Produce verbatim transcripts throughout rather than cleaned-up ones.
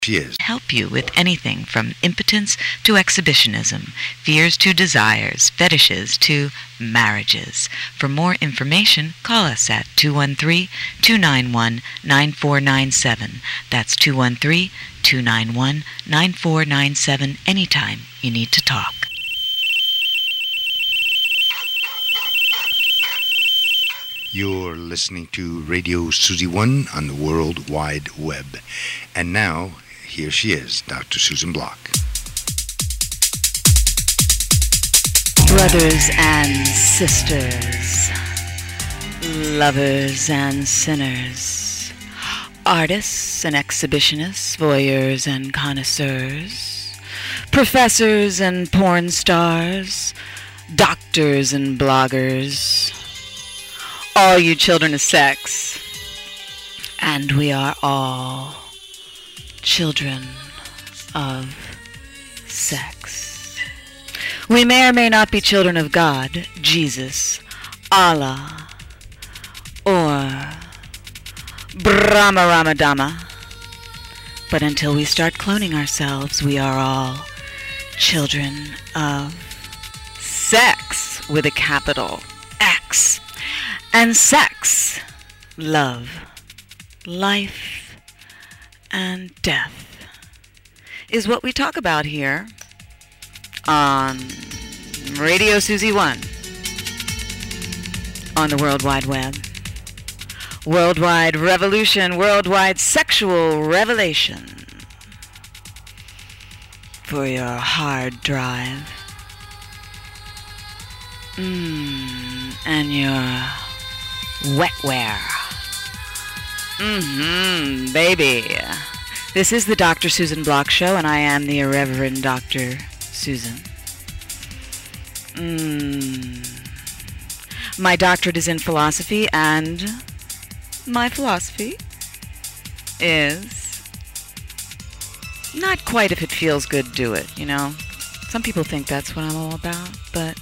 She is. Help you with anything from impotence to exhibitionism, fears to desires, fetishes to marriages. For more information, call us at two one three, two nine one, nine four nine seven. That's two one three, two nine one, nine four nine seven anytime you need to talk. You're listening to Radio Susie One on the World Wide Web. And now, here she is, Doctor Susan Block. Brothers and sisters, lovers and sinners, artists and exhibitionists, voyeurs and connoisseurs, professors and porn stars, doctors and bloggers, all you children of sex, and we are all children of sex. We may or may not be children of God, Jesus, Allah, or Brahma Ramadama, but until we start cloning ourselves, we are all children of sex with a capital X. And sex, love, life, and death is what we talk about here on Radio Susie One on the World Wide Web. Worldwide revolution, worldwide sexual revelation for your hard drive. Mmm, and your wetware. Mm-hmm, baby. This is the Doctor Susan Block Show, and I am the Irreverend Doctor Susan. Mm. My doctorate is in philosophy, and my philosophy is not quite if it feels good, do it, you know? Some people think that's what I'm all about, but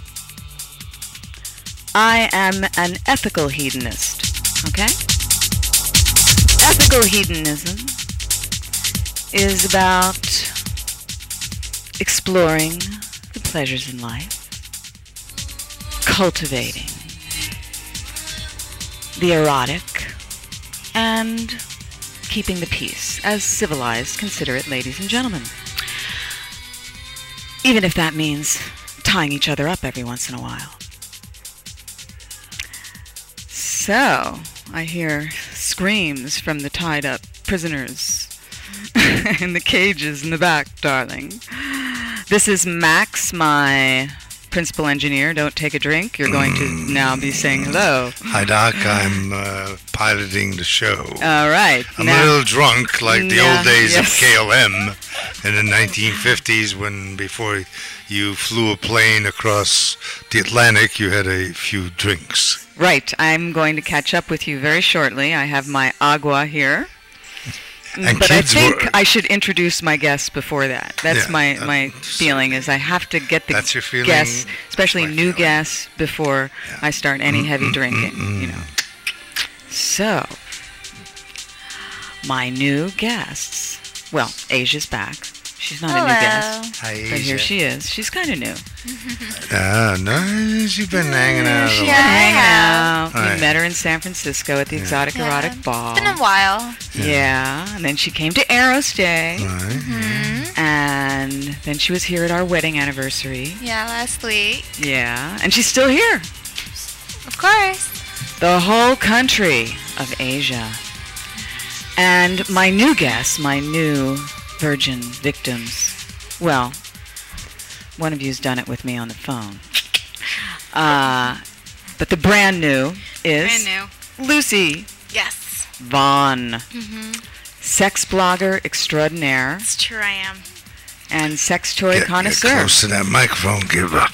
I am an ethical hedonist, okay? Ethical hedonism is about exploring the pleasures in life, cultivating the erotic, and keeping the peace as civilized, considerate ladies and gentlemen. Even if that means tying each other up every once in a while. So, I hear screams from the tied-up prisoners in the cages in the back, darling. This is Max, my principal engineer. Don't take a drink. You're going to now be saying hello. Hi, Doc. I'm uh, piloting the show. All right. I'm now, a little drunk, like the yeah, old days yes. of K L M in the nineteen fifties when before you flew a plane across the Atlantic, you had a few drinks. Right. I'm going to catch up with you very shortly. I have my agua here. And but I kids think were, I should introduce my guests before that. That's Yeah, my, uh, my feeling, is I have to get the That's your feeling? guests, especially My new feeling. guests, before Yeah. I start any heavy Mm, mm, drinking, mm, mm. you know. So, my new guests. Well, Asia's back. She's not Hello. a new guest, Hi, but here Asia. she is. She's kind of new. Ah, no, she's been hanging out. a She's lot. been hanging out. Right. We met her in San Francisco at the Yeah. Exotic Yeah. Erotic Ball. It's been a while. Yeah. Yeah, and then she came to Aerostay. Right. Hmm. And then she was here at our wedding anniversary. Yeah, last week. Yeah, and she's still here. Of course. The whole country of Asia. And my new guests, my new virgin victims. Well, one of you's done it with me on the phone. Uh, but the brand new is Brand new. Lucy Yes. Vaughn, Mm-hmm. sex blogger extraordinaire It's true, I am. and sex toy Get, get connoisseur. close to that microphone. Give it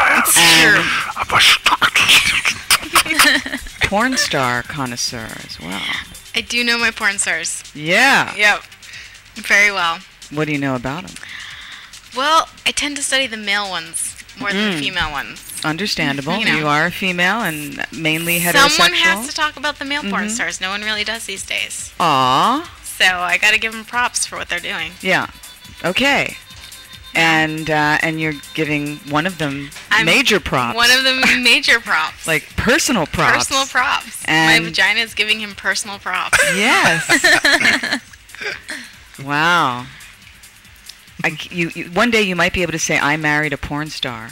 And porn star connoisseur as well. I do know my porn stars. Yeah. Yep. Very well. What do you know about them? Well, I tend to study the male ones more than Mm. the female ones. Understandable. You know. You are a female and mainly heterosexual. Someone has to talk about the male porn Mhm. stars. No one really does these days. Aw. So I got to give them props for what they're doing. Yeah. Okay. And uh, and you're giving one of them I'm major props. One of them major props. Like personal props. Personal props. And my vagina is giving him personal props. Yes. Wow. I, you, you, one day you might be able to say, I married a porn star.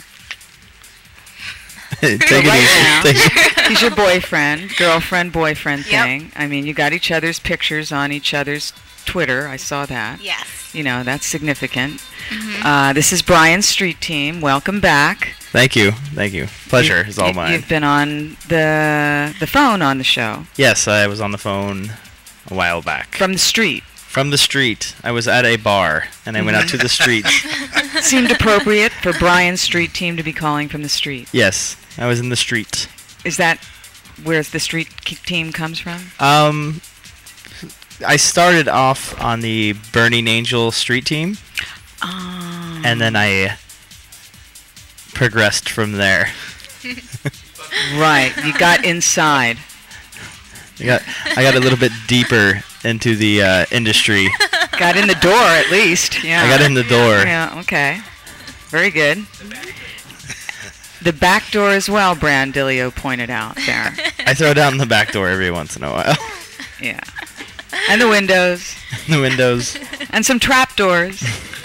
Take So it right easy. now, Take- he's your boyfriend, girlfriend, boyfriend Yep. thing. I mean, you got each other's pictures on each other's Twitter. I saw that. Yes. You know, that's significant. Mhm. Uh, this is Brian's Street Team. Welcome back. Thank you. Thank you. Pleasure You- is all you- mine. You've been on the the phone on the show Yes, I was on the phone a while back. from the street. From the street. I was at a bar, and I went out to the street. Seemed appropriate for Brian's Street Team to be calling from the street. Yes, I was in the street. Is that where the street k- team comes from? Um, I started off on the Burning Angel street team, Oh. and then I progressed from there. Right, you got inside. I got I got a little bit deeper into the uh, industry. Got in the door at least. Yeah. I got in the door. Yeah, okay. Very good. The back door as well, Brandilio pointed out there. I throw down the back door every once in a while. Yeah. And the windows. The windows. And some trap doors.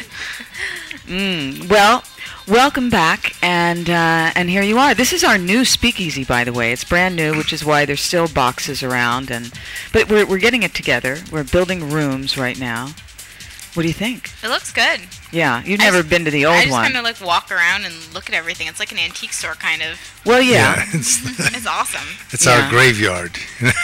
Mm. Well, welcome back, and uh, and here you are. This is our new speakeasy, by the way. It's brand new, which is why there's still boxes around, and but we're we're getting it together. We're building rooms right now. What do you think? It looks good. Yeah, you've I never just- been to the I old just one. kind of like walk around and look at everything. It's like an antique store, kind of. Well, yeah. it's It's awesome. it's Yeah. our graveyard.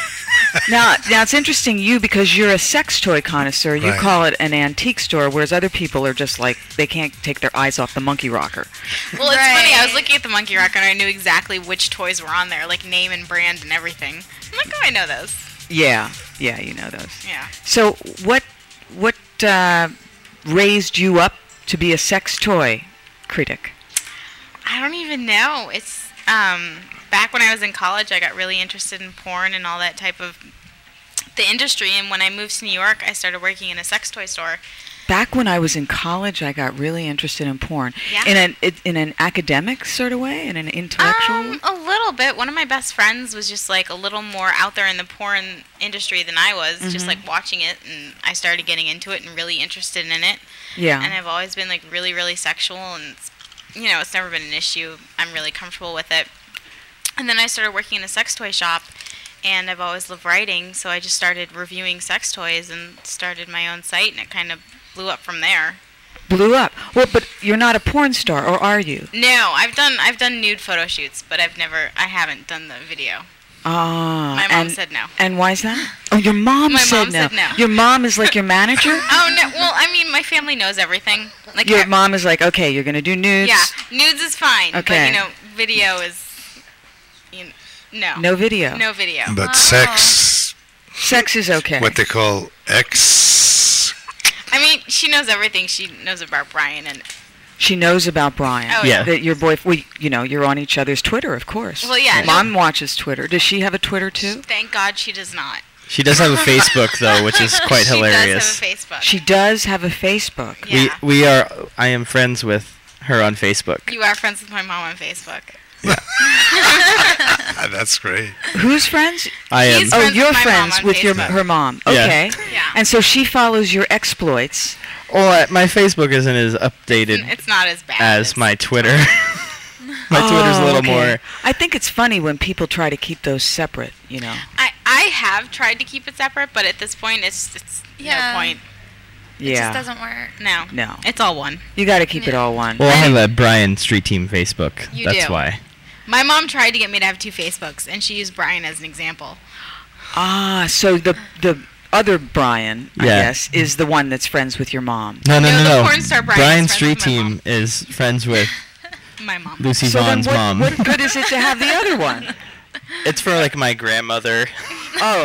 Now, now it's interesting you because you're a sex toy connoisseur. You Right. call it an antique store, whereas other people are just like they can't take their eyes off the monkey rocker. Well, it's funny. I was Right. looking at the monkey rocker and I knew exactly which toys were on there, like name and brand and everything. I'm like, oh, I know those. Yeah, yeah, you know those. Yeah. So, what what uh, raised you up to be a sex toy critic? I don't even know. It's um, back when I was in college, I got really interested in porn and all that type of the industry. And when I moved to New York, I started working in a sex toy store. Back when I was in college, I got really interested in porn. Yeah. In an it- in an academic sort of way, in an intellectual. Um, a little bit. One of my best friends was just like a little more out there in the porn industry than I was, just Mhm. like watching it, and I started getting into it and really interested in it. yeah. And I've always been like really, really sexual, and it's, you know, it's never been an issue. I'm really comfortable with it. And then I started working in a sex toy shop, and I've always loved writing, so I just started reviewing sex toys and started my own site, and it kind of blew up from there. Blew up. Well, but you're not a porn star, or are you? No, I've done I've done nude photo shoots, but I've never I haven't done the video. Ah. My mom and, said no. And why is that? Oh, your mom, My said, mom no. said no. Your mom is like your manager? Oh no! Well, I mean, my family knows everything. Like Your ev- mom is like, okay, you're going to do nudes. yeah, nudes is fine, but Okay. you know, video is, you know, no, No video. no video. But Oh. sex, Sex is okay. what they call X. I mean, she knows everything. She knows about Brian, and She knows about Brian. Oh, Yeah. That your boy, well, you know, you're on each other's Twitter, of course. Well, yeah, no- Mom watches Twitter. Does she have a Twitter too? thank God she does not. She does have a Facebook though, which is quite she hilarious. does have a Facebook. She does have a Facebook. yeah. We we are. I am friends with her on Facebook. You are friends with my mom on Facebook. Ah, that's great. Who's friends? I am. He's- Oh, friends you're with my mom friends on with your Facebook. her mom. Yeah. Okay. Yeah. And so she follows your exploits. Well, my Facebook isn't as updated It's not as bad as my Twitter. My Twitter's a Oh, little okay. more. I think it's funny when people try to keep those separate, you know. I I have tried to keep it separate, but at this point, it's it's Yeah. no point. It Yeah. just doesn't work. No. No. It's all one. You got to keep it Yeah. all one. Well, I have a Brian Street Team Facebook. You That's do. why. My mom tried to get me to have two Facebooks, and she used Brian as an example. Ah, so the the other Brian, I Yeah. guess, is the one that's friends with your mom. No, no, No, no, the no. porn star Brian is Brian friends Street with my Team mom. is friends with My mom. Lucy So then Vaughn's what, mom. what good is it to have the other one? It's for like my grandmother Oh,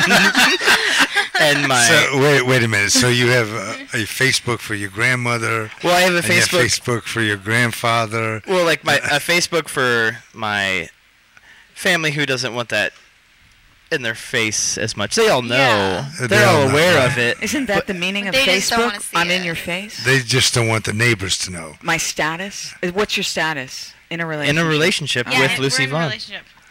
and my. So wait, wait a minute. So you have a, a Facebook for your grandmother. well, I have a and you have Facebook. Facebook for your grandfather. Well, like my a Facebook for my family who doesn't want that in their face as much. They all know. Yeah. They're They all all know, aware right. of it. Isn't that the meaning of They just don't Facebook? wanna see I'm in it. your face. They just don't want the neighbors to know. My status? Uh, What's your status in a In relationship? a relationship Yeah, with and Lucy we're in a Vaughn. relationship. Aww.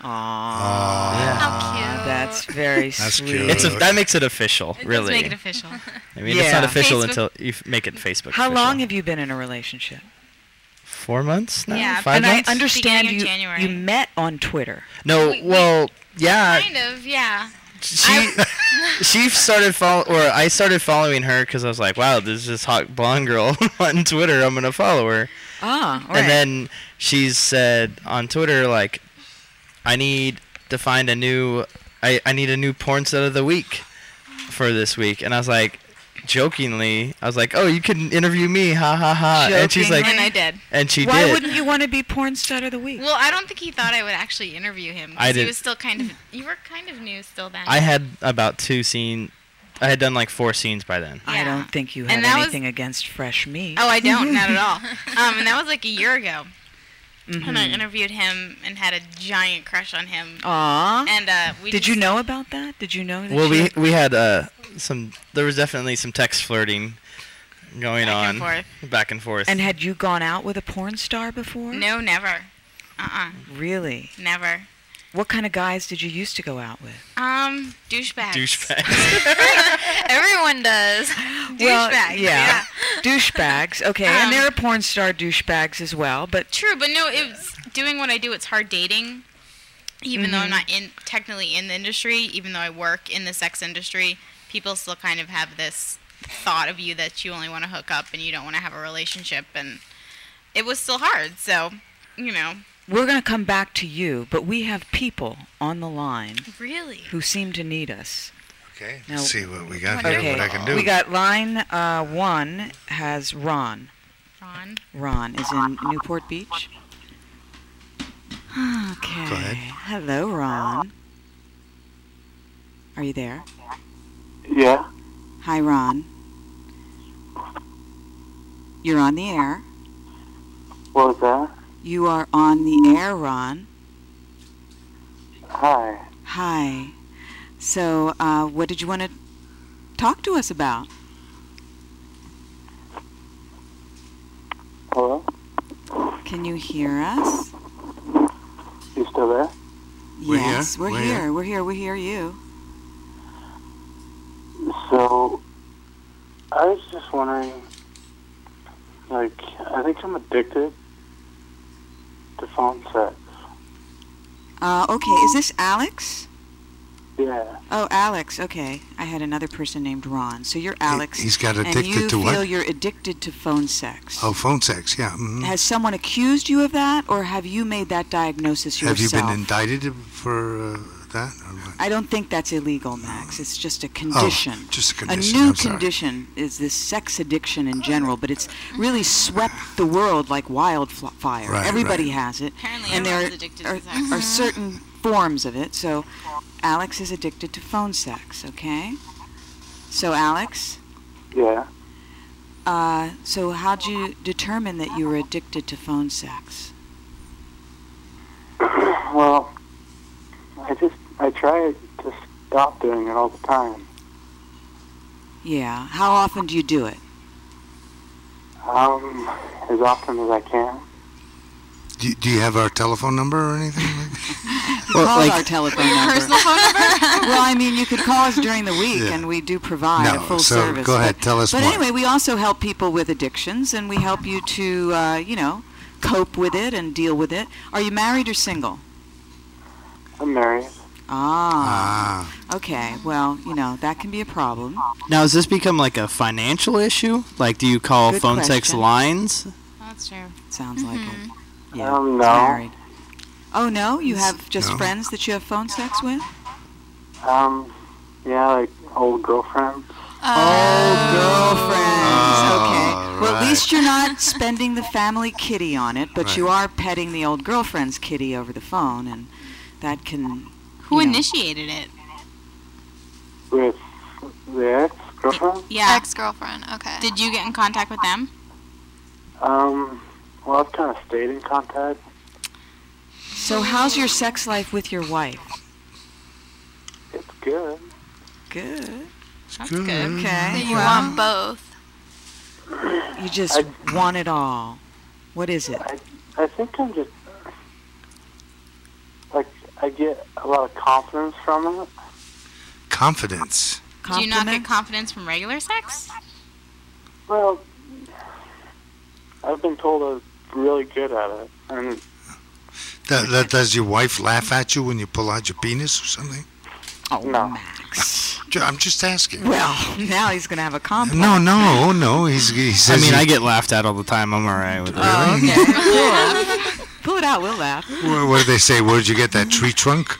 Aw. How cute. That's very That's sweet. cute. It's a, that makes it official, It really. does make it official. I mean, it's not Yeah. official Facebook- until you f- make it Facebook. How official. long have you been in a relationship? Four months now? Yeah, Five and months? I understand Beginning of you January. you met on Twitter. No, We- we- well, yeah. Kind of, yeah. She she started follow or I started following her because I was like, wow, there's this hot blonde girl on Twitter. I'm gonna follow her. Ah, all right. And then she said on Twitter like, I need to find a new, I, I need a new porn set of the week for this week. And I was like, jokingly, I was like, oh, you can interview me, ha ha ha. And she's like, And I did. and she Why did. wouldn't you want to be porn star of the week? Well, I don't think he thought I would actually interview him. 'cause I He did- was still kind of. You were kind of new still then. I had about two scenes. I had done like four scenes by then. I Yeah. don't think you And have that was- anything against fresh meat. Oh, I don't, not at all. Um, and that was like a year ago. Mhm. And I interviewed him and had a giant crush on him. Aw. And uh, we Did just, you know about that? Did you know that? Well, you we we had uh some. There was definitely some text flirting going Back on and forth. back and forth. And had you gone out with a porn star before? No, never. Uh-uh, Really? never. What kind of guys did you used to go out with? Um, douchebags. douchebag. Everyone does. Well, Douchebags. yeah. Douchebags. Okay, and Um, there are porn star douchebags as well, but True, but no, it's doing what I do. It's hard dating. Even though I'm Mhm. not in technically in the industry, even though I work in the sex industry, people still kind of have this thought of you that you only want to hook up and you don't want to have a relationship, and it was still hard. So, you know, we're going to come back to you, but we have people on the line really. who seem to need us. Okay, Now- let's see what we got here, Okay, what I can do. we got line uh, one has Ron. Ron. Ron is in Newport Beach. Okay. Go ahead. Hello, Ron. Are you there? Yeah. Hi, Ron. You're on the air. What was that? You are on the air, Ron. Hi. Hi. So, uh, what did you want to talk to us about? Hello? Can you hear us? You still there? We're here. Yes, we're We're here. here. We're here. We hear you. So, I was just wondering, like, I think I'm addicted to phone sex. Uh, okay, is this Alex? Yeah. Oh, Alex. Okay, I had another person named Ron. So you're Alex, He, has got and addicted you to feel what? you're addicted to phone sex. Oh, phone sex, yeah. mhm. Has someone accused you of that, or have you made that diagnosis Have yourself? you been indicted for uh, that? Or what? I don't think that's illegal, Max. It's just a condition. Oh, just a A condition. new I'm sorry. condition is this sex addiction in general, but it's really swept the world like wildfire. Right, Everybody right. has it. Apparently and there everyone's addicted are, to sex. are certain forms of it. So Alex is addicted to phone sex, okay? So Alex, Yeah. uh, so how'd you determine that you were addicted to phone sex? Well, I just, I try to stop doing it all the time. Yeah. How often do you do it? Um, as often as I can. Do, do you have our telephone number or anything? You Well, call like- our telephone number. Personal phone number? Well, I mean, you could call us during the week, Yeah. and we do provide a No, full so service. go ahead, but, tell us But more. anyway, we also help people with addictions, and we help you to, uh, you know, cope with it and deal with it. Are you married or single? I'm married. Ah, Ah, okay. Well, you know, that can be a problem. Now, has this become like a financial issue? Like, do you call Good phone sex question. lines? That's true. Sounds like Mm-hmm. it. Yeah, Um, he's no. married. Oh, no? You have just No. friends that you have phone sex with? Um, yeah, like old girlfriends. Old girlfriends. Okay. All Well, at right. least you're not spending the family kitty on it, but you Right. are petting the old girlfriend's kitty over the phone, and that can. Who you know. initiated it? With the ex-girlfriend? Yeah. Ex-girlfriend, okay. Did you get in contact with them? Um, well, I've kind of stayed in contact. So, how's your sex life with your wife? good. Good. That's Good. good. Okay. So you well, want both. you just I- want it all. What is it? I, I think I'm just, like, I get a lot of confidence from it. Confidence. Do you not get Compliments? confidence from regular sex? Well, I've been told I'm really good at it. And Th- th- does your wife laugh at you when you pull out your penis or something? Oh, No. Max. Ju- I'm just asking. Well, now he's going to have a compliment. No, no, no. He's, he I says mean, he- I get laughed at all the time. I'm all right with it. Oh, okay. Cool. Pull it out. We'll laugh. What, what do they say? Where'd you get that tree trunk?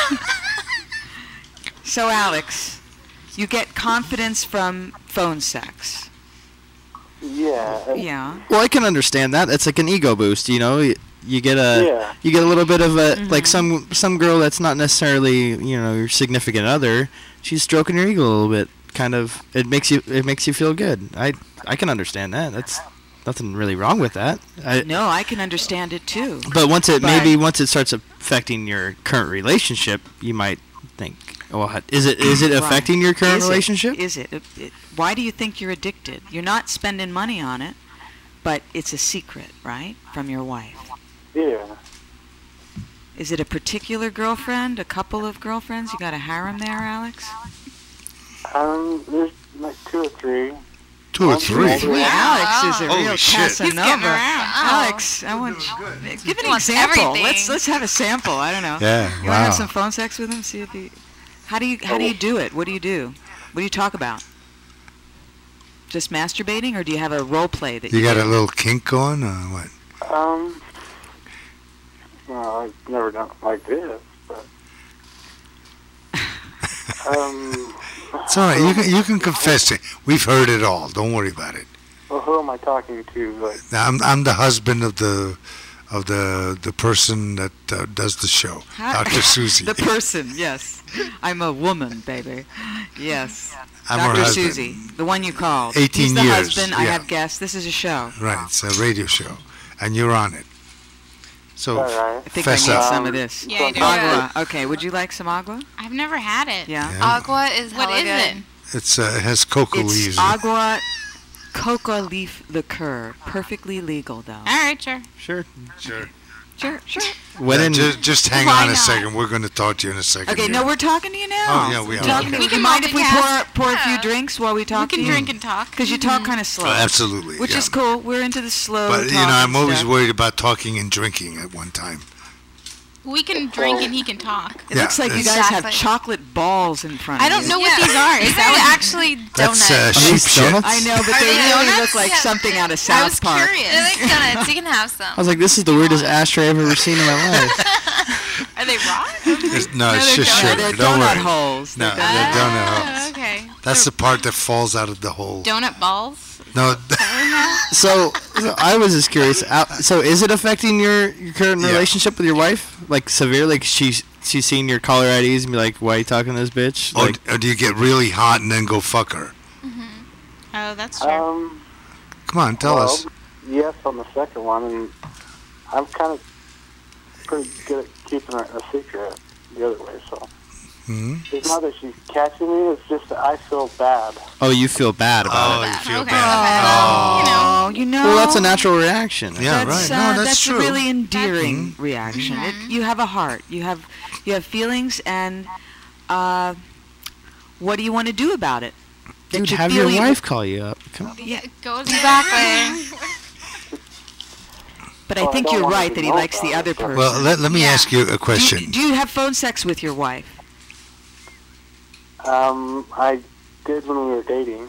So, Alex, you get confidence from phone sex. yeah, it- Yeah. Well, I can understand that. It's like an ego boost, you know. You, you get a Yeah. you get a little bit of a Mm-hmm. like some some girl that's not necessarily, you know, your significant other. She's stroking your ego a little bit. Kind of it makes you it makes you feel good. I I can understand that. That's nothing really wrong with that. I, No, I can understand it too. But once it But- maybe once it starts affecting your current relationship, you might think, well, is it is it Right. affecting your current Is it? relationship? Is it? It- it- Why do you think you're addicted? You're not spending money on it, but it's a secret, right, from your wife. yeah. Is it a particular girlfriend, a couple of girlfriends? You got a harem there, Alex? Um, there's like two or three. Two or One three. three. Wait, Alex is a Holy real shit. He's getting Casanova. around. Alex, I want you, give an He wants example. everything. Let's let's have a sample. I don't know. Yeah, You want to wow. have some phone sex with him? See if he. How do you how do you do it? What do you do? What do you talk about? Just masturbating, or do you have a role play that you? You got do? a little kink going or what? Um, well, I've never done it like this, but um, It's all right. You can, you can confess it. We've heard it all. Don't worry about it. well, who am I talking to? Like, Now, I'm I'm the husband of the of the the person that uh, does the show, How- Doctor Susie. The person, yes. I'm a woman, baby. Yes. I'm her Doctor husband. Susie, the one you called. eighteen He's the years, husband. I yeah. have guests. This is a show. Right, it's a radio show, and you're on it. So all right. I think Fess I need up. some of this. Yeah, I do. Agua. Okay, would you like some agua? I've never had it. Yeah. Yeah. Agua is What hella is good. it? it's uh, it has cocoa leaves. It's in it. agua coca leaf liqueur. Perfectly legal, though. All right, sure. Sure. Sure. Sure, sure. When Yeah, in, just, just hang Why on a not? second. We're going to talk to you in a second. Okay, here. no, we're talking to you now. Oh, yeah, we We're are. talking to We you. can Mind if we pour multitask. pour a few Yeah. drinks while we We talk can to you? drink and talk. Because you talk kind of slow. Oh, absolutely. Which yeah. is cool. We're into the slow But you know, talk I'm and always stuff. worried about talking and drinking at one time. We can drink and he can talk. It Yeah, looks like you it's- guys have Exactly. chocolate balls in front of I don't you. know what Yeah. these are. Is These that are what actually That's donuts. uh, Are sheep these shit. donuts? I know, but Are they they really donuts? look like Yeah. something out of I South was Park. curious. They're like donuts. You can have some. I was like, this is the weirdest ashtray I've ever seen in my life. Are they raw? It's- no, it's they're just donuts. No, sugar. they're Don't donut worry. holes. No, They're they're donut- donut Oh, holes. okay. That's the part that falls out of the hole. Donut balls? No, So, so I was just curious. uh, So is it affecting your, your current Yeah. relationship with your wife? Like severely? Like she's she's seen your caller I Ds and be like, why are you talking to this bitch? or, Like, or do you get really hot and then go fuck her? Oh, that's true. Um, Come on, tell well, us. yes, on the second one, and I'm kind of pretty good at keeping it a secret the other way. So Hmm? it's not that she's catching me; it's just that I feel bad. oh, you feel bad about Oh, it. you feel Okay. bad. You know. Oh, you know. Well, that's a natural reaction. Yeah, that's, right. uh, No, that's a true. really endearing reaction. It, you have a heart. You have you have feelings, and uh, what do you want to do about it? That Dude, you have feel your you- wife call you up. Come on. Yeah, Goes Exactly. but I Well, I think don't you're want right to that he know likes the about other it, but- person. Well, let, let me Yeah. ask you a do, question. you, do you have phone sex with your wife? Um, I did when we were dating.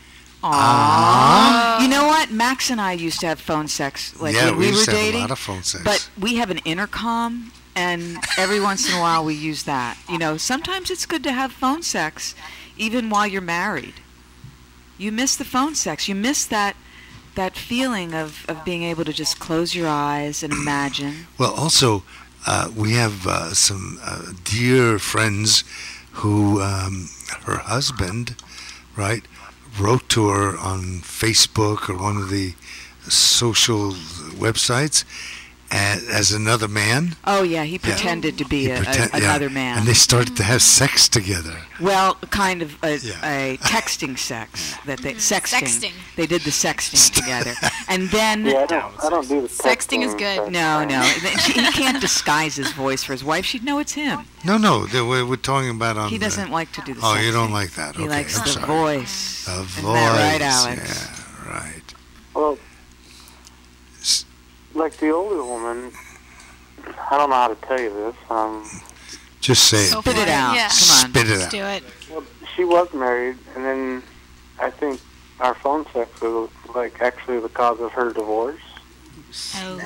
Aww. You know what? Max and I used to have phone sex like yeah, when we, used were to have dating. a lot of phone sex. But we have an intercom, and every once in a while we use that. You know, sometimes it's good to have phone sex, even while you're married. You miss the phone sex. You miss that that feeling of, of being able to just close your eyes and imagine. Well, also, uh, we have uh, some uh, dear friends who um, her husband, right, wrote to her on Facebook or one of the social websites as, as another man. Oh yeah, he pretended to be He a, pretend- a, yeah. another man. And they started to have sex together. Well, kind of a, Yeah. a texting sex that they sexting. Sexting. They did the sexting together, and then Yeah, I don't, I don't do the Sexting is good. text no, thing. no, he he can't disguise his voice for his wife. She'd know it's him. No, no, they, we're, we're talking about on He the- doesn't like to do the. Oh, sexting. you don't like that. He Okay, likes I'm the sorry. voice. The Isn't voice. that right, Alex? Yeah, right. Well, S- like the older woman, I don't know how to tell you this. Um, Just say it. Go Spit for it out. Yeah. Come on. Spit it Let's out. do it. well, she was married, and then I think our phone sex was like actually the cause of her divorce. Oh.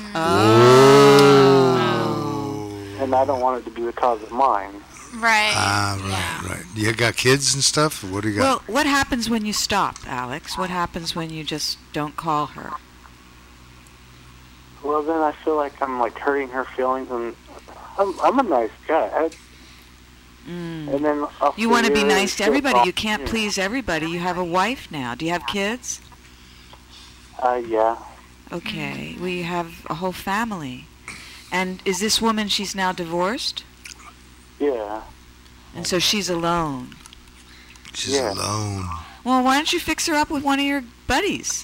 Oh. And I don't want it to be the cause of mine. Right. Ah, Yeah. right, right. You got kids and stuff? What do you got? Well, what happens when you stop, Alex? What happens when you just don't call her? Well, then I feel like I'm like hurting her feelings, and I'm, I'm a nice guy. I, Mm. and then after You want to be years, nice to she'll everybody. talk You can't to me. please everybody. You have a wife now. Do you have kids? Uh, yeah. Okay. We have a whole family. And is this woman, she's now divorced? Yeah. And so she's alone. She's yeah. alone. Well, why don't you fix her up with one of your buddies?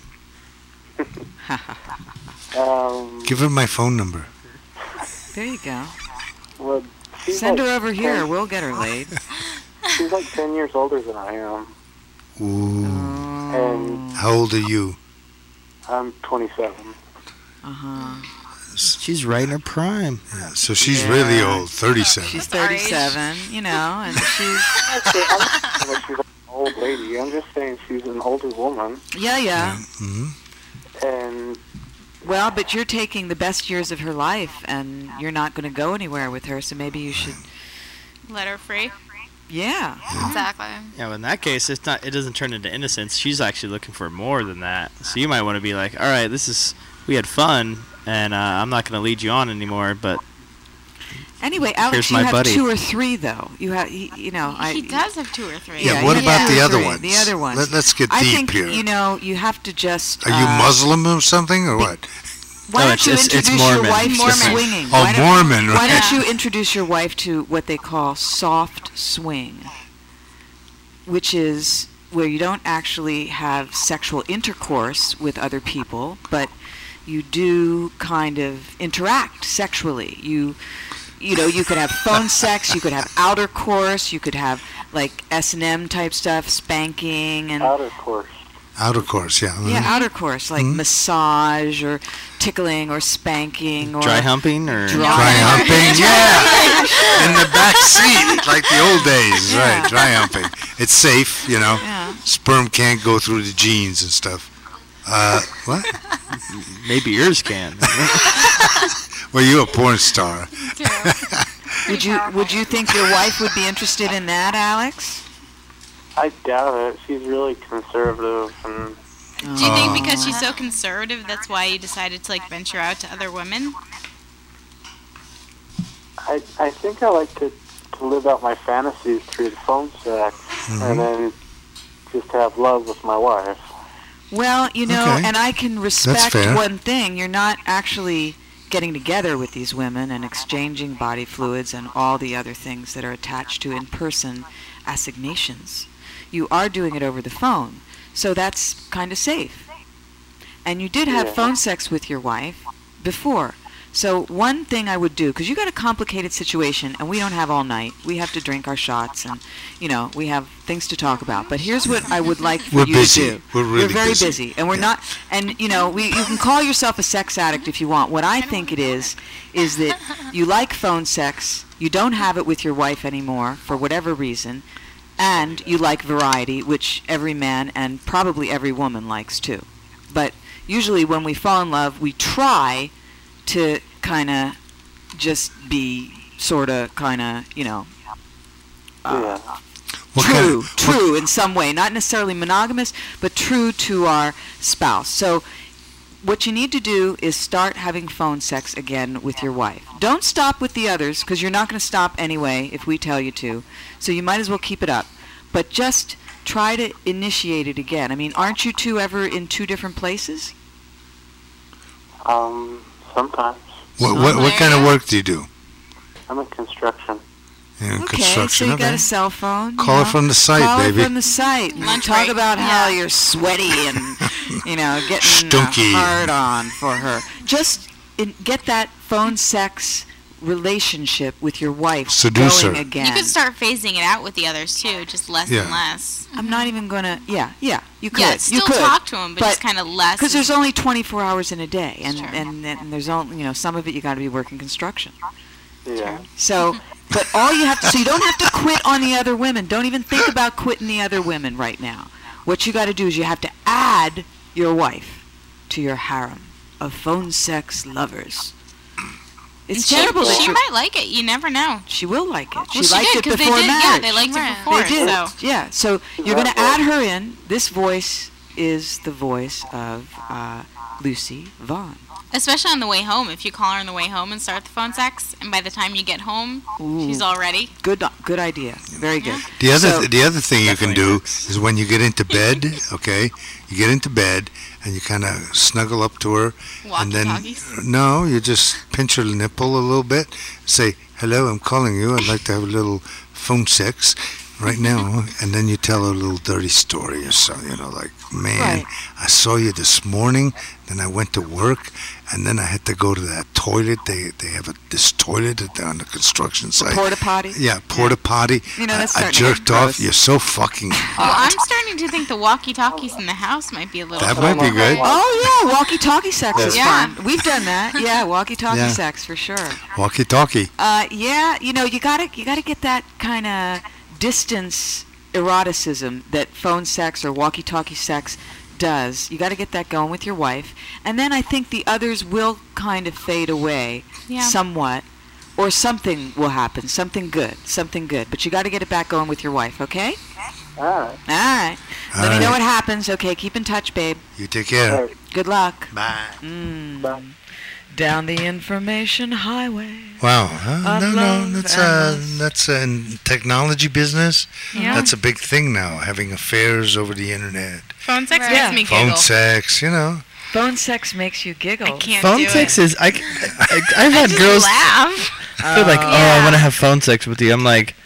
Um, Give her my phone number. There you go. well, she's Send like her over here. ten- We'll get her laid. She's like ten years older than I am. Ooh. Oh. How old are you? I'm twenty-seven. Uh-huh. She's right in her prime. Yeah, so she's Yeah. really old, thirty-seven. She's That's our age. thirty-seven, you know, and she's... Actually, I'm not saying that she's an old lady. I'm just saying she's an older woman. Yeah, yeah. hmm And Well, but you're taking the best years of her life, and you're not going to go anywhere with her, so maybe you should... Let her free. Yeah. Exactly. Yeah, well, in that case, it's not. It doesn't turn into innocence. She's actually looking for more than that. So you might want to be like, all right, this is. We had fun, and uh, I'm not going to lead you on anymore. But Anyway, Alex, Here's you my have buddy. two or three, though. You have, you, you know... I, he does have two or three. Yeah, Yeah, what you about have the two or other three. ones? The other ones. Let, let's get I deep think, here. you know, you have to just... Are you uh, Muslim or something, or what? Why No, don't it's- you it's- it's introduce your Mormon. wife to Mormon. swinging? Oh, Why don't- Mormon, Why right? don't you introduce your wife to what they call soft swing, which is where you don't actually have sexual intercourse with other people, but you do kind of interact sexually. You, you know, you could have phone sex, you could have outer course, you could have like S and M type stuff, spanking and outer course. Out of course, yeah. yeah, Mhm. outer course like Mhm. massage or tickling or spanking or dry humping or Dry- Dry humping, yeah. In the back seat, like the old days, Yeah. right? Dry humping. It's safe, you know. Yeah. Sperm can't go through the jeans and stuff. Uh, what? maybe yours can. Well, you're a porn star. Would you would you think your wife would be interested in that, Alex? I doubt it. She's really conservative, and Do you think Oh. because she's so conservative, that's why you decided to like venture out to other women? I I think I like to, to live out my fantasies through the phone sex, Mhm. and then just have love with my wife. Well, you know, Okay. and I can respect fair. one thing. You're not actually getting together with these women and exchanging body fluids and all the other things that are attached to in-person assignations. You are doing it over the phone, so that's kind of safe. And you did have Yeah. phone sex with your wife before. So one thing I would do, because you got a complicated situation, and we don't have all night. We have to drink our shots, and you know we have things to talk about. But here's what I would like for We're you busy. to do. We're really very busy. busy, and we're Yeah. not. And you know, we you can call yourself a sex addict if you want. What I think it is is that you like phone sex. You don't have it with your wife anymore for whatever reason, and you like variety, which every man and probably every woman likes too. But usually, when we fall in love, we try to kind of just be sort of kind of, you know, uh, yeah. What true, kind of- true in some way, not necessarily monogamous, but true to our spouse. So what you need to do is start having phone sex again with your wife. Don't stop with the others, because you're not going to stop anyway if we tell you to. So you might as well keep it up. But just try to initiate it again. I mean, aren't you two ever in two different places? Um, sometimes. What what, what kind of work do you do? I'm in construction. Yeah, Okay, so construction. you got okay. a cell phone. you Call know. it from the site, Call baby. it from the site. and Lunch Talk break. about how Yeah. you're sweaty and, you know, getting Stunky. uh, hard on for her. Just in, get that phone sex relationship with your wife Seduce going her. again. You could start phasing it out with the others too, just less Yeah. and less. I'm not even gonna. Yeah, yeah. You could. Yeah, you still could. talk to them, but, but- just kind of less. Because there's only twenty-four hours in a day, and Sure. and, and there's only, you know, some of it you got to be working construction. Yeah. So, but all you have to, so you don't have to quit on the other women. Don't even think about quitting the other women right now. What you got to do is you have to add your wife to your harem of phone sex lovers. It's And she, terrible that She you're- might like it. You never know. she will like it. She Well, she liked did, it 'cause they before did, yeah, marriage. they liked it Right. before, They did. so- Yeah. So you're going to add her in. This voice is the voice of uh, Lucy Vaughn. Especially on the way home. If you call her on the way home and start the phone sex, and by the time you get home, Ooh. she's all ready. Good, good idea. Very good. The other So- the other thing you can do Definitely is when you get into bed, okay, you get into bed and you kind of snuggle up to her, and then Walkie-talkies. no, you just pinch her nipple a little bit, say, "Hello, I'm calling you. I'd like to have a little phone sex right now," and then you tell her a little dirty story or something, you know, like, "Man, Right. I saw you this morning, then I went to work, and then I had to go to that toilet. They they have a, this toilet at the, on the construction site. Porta potty. Yeah, porta potty. You know, that's I, I starting to get jerked off. gross. You're so fucking Well, hot. I'm starting to think the walkie-talkies in the house might be a little. That might be good. Oh yeah, walkie-talkie sex is Yeah. fun. We've done that. Yeah, walkie-talkie Yeah. sex for sure. Walkie-talkie. Uh, yeah, you know, you gotta you gotta get that kind of distance eroticism that phone sex or walkie-talkie sex does. You got to get that going with your wife, and then I think the others will kind of fade away Yeah. somewhat, or something will happen, something good, something good. But you got to get it back going with your wife, okay? All right. All right. All Let me know right. what happens. Okay, keep in touch, babe. You take All care. right. Good luck. Bye. Mm. Bye. Down the information highway. Wow. Huh? Of No, no, love that's and uh, lust. that's uh, in technology business. Yeah. That's a big thing now. Having affairs over the internet, Phone sex Right. makes Yeah. me phone giggle. sex. You know. Phone sex makes you giggle. I can't Phone do sex it. is I, I I've I had just girls laugh. they're like, oh, I want to have phone sex with you. I'm like,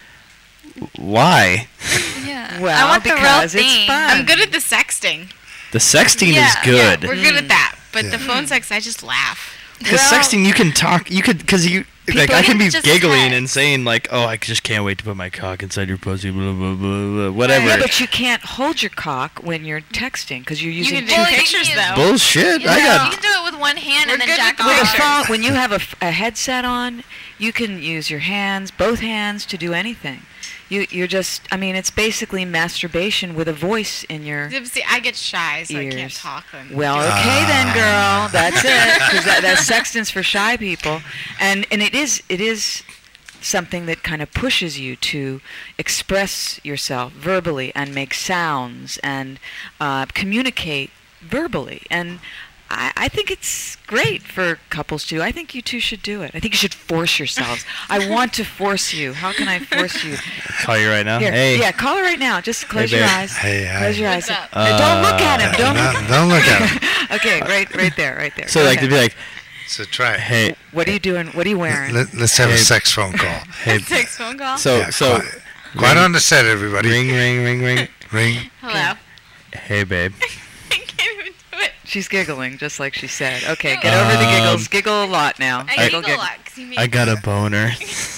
why? Yeah. Well, I want the real because it's thing. fun. I'm good at the sexting. The sexting yeah, is good. Yeah, we're good at that. But Yeah. the phone sex, I just laugh. Because Well- sexting, you can talk. You could, because you like, People I can be can just giggling text. and saying like, "Oh, I just can't wait to put my cock inside your pussy." Blah blah blah blah. Whatever. Yeah, but you can't hold your cock when you're texting because you're You using can two do Well, you pictures can use- though. Bullshit. Yeah, I you got. can do it with one hand We're and then good jack with off. with a pictures. phone. When you have a, f- a headset on, you can use your hands, both hands, to do anything. You you're just. I mean, it's basically masturbation with a voice in your. See, I get shy, so I can't Ears. talk. And Well, okay then, girl. That's it. Because that, that's sexting's for shy people, and and it is it is something that kind of pushes you to express yourself verbally and make sounds and uh, communicate verbally. And I, I think it's great for couples too. I think you two should do it. I think you should force yourselves. I want to force you. How can I force you? Call you right now. Here, Hey. yeah, call her right now. Just close your babe. eyes. Hey, hi. Close your What's eyes. up? No, don't look at him. Don't look. Don't, don't look at him. Okay, right, right there, right there. So Go like ahead. to be like, So try it. hey, What are you doing? What are you wearing? Let, let's have a Hey. sex phone call. hey. Text phone call. So Yeah, so quiet, quiet on the set, everybody. ring ring ring ring. Ring. Hello. Hey babe. I can't even do it. She's giggling, just like she said. Okay, get over the giggles. Um, Giggle a lot now. I Giggle, giggle a lot 'cause you make I got a boner.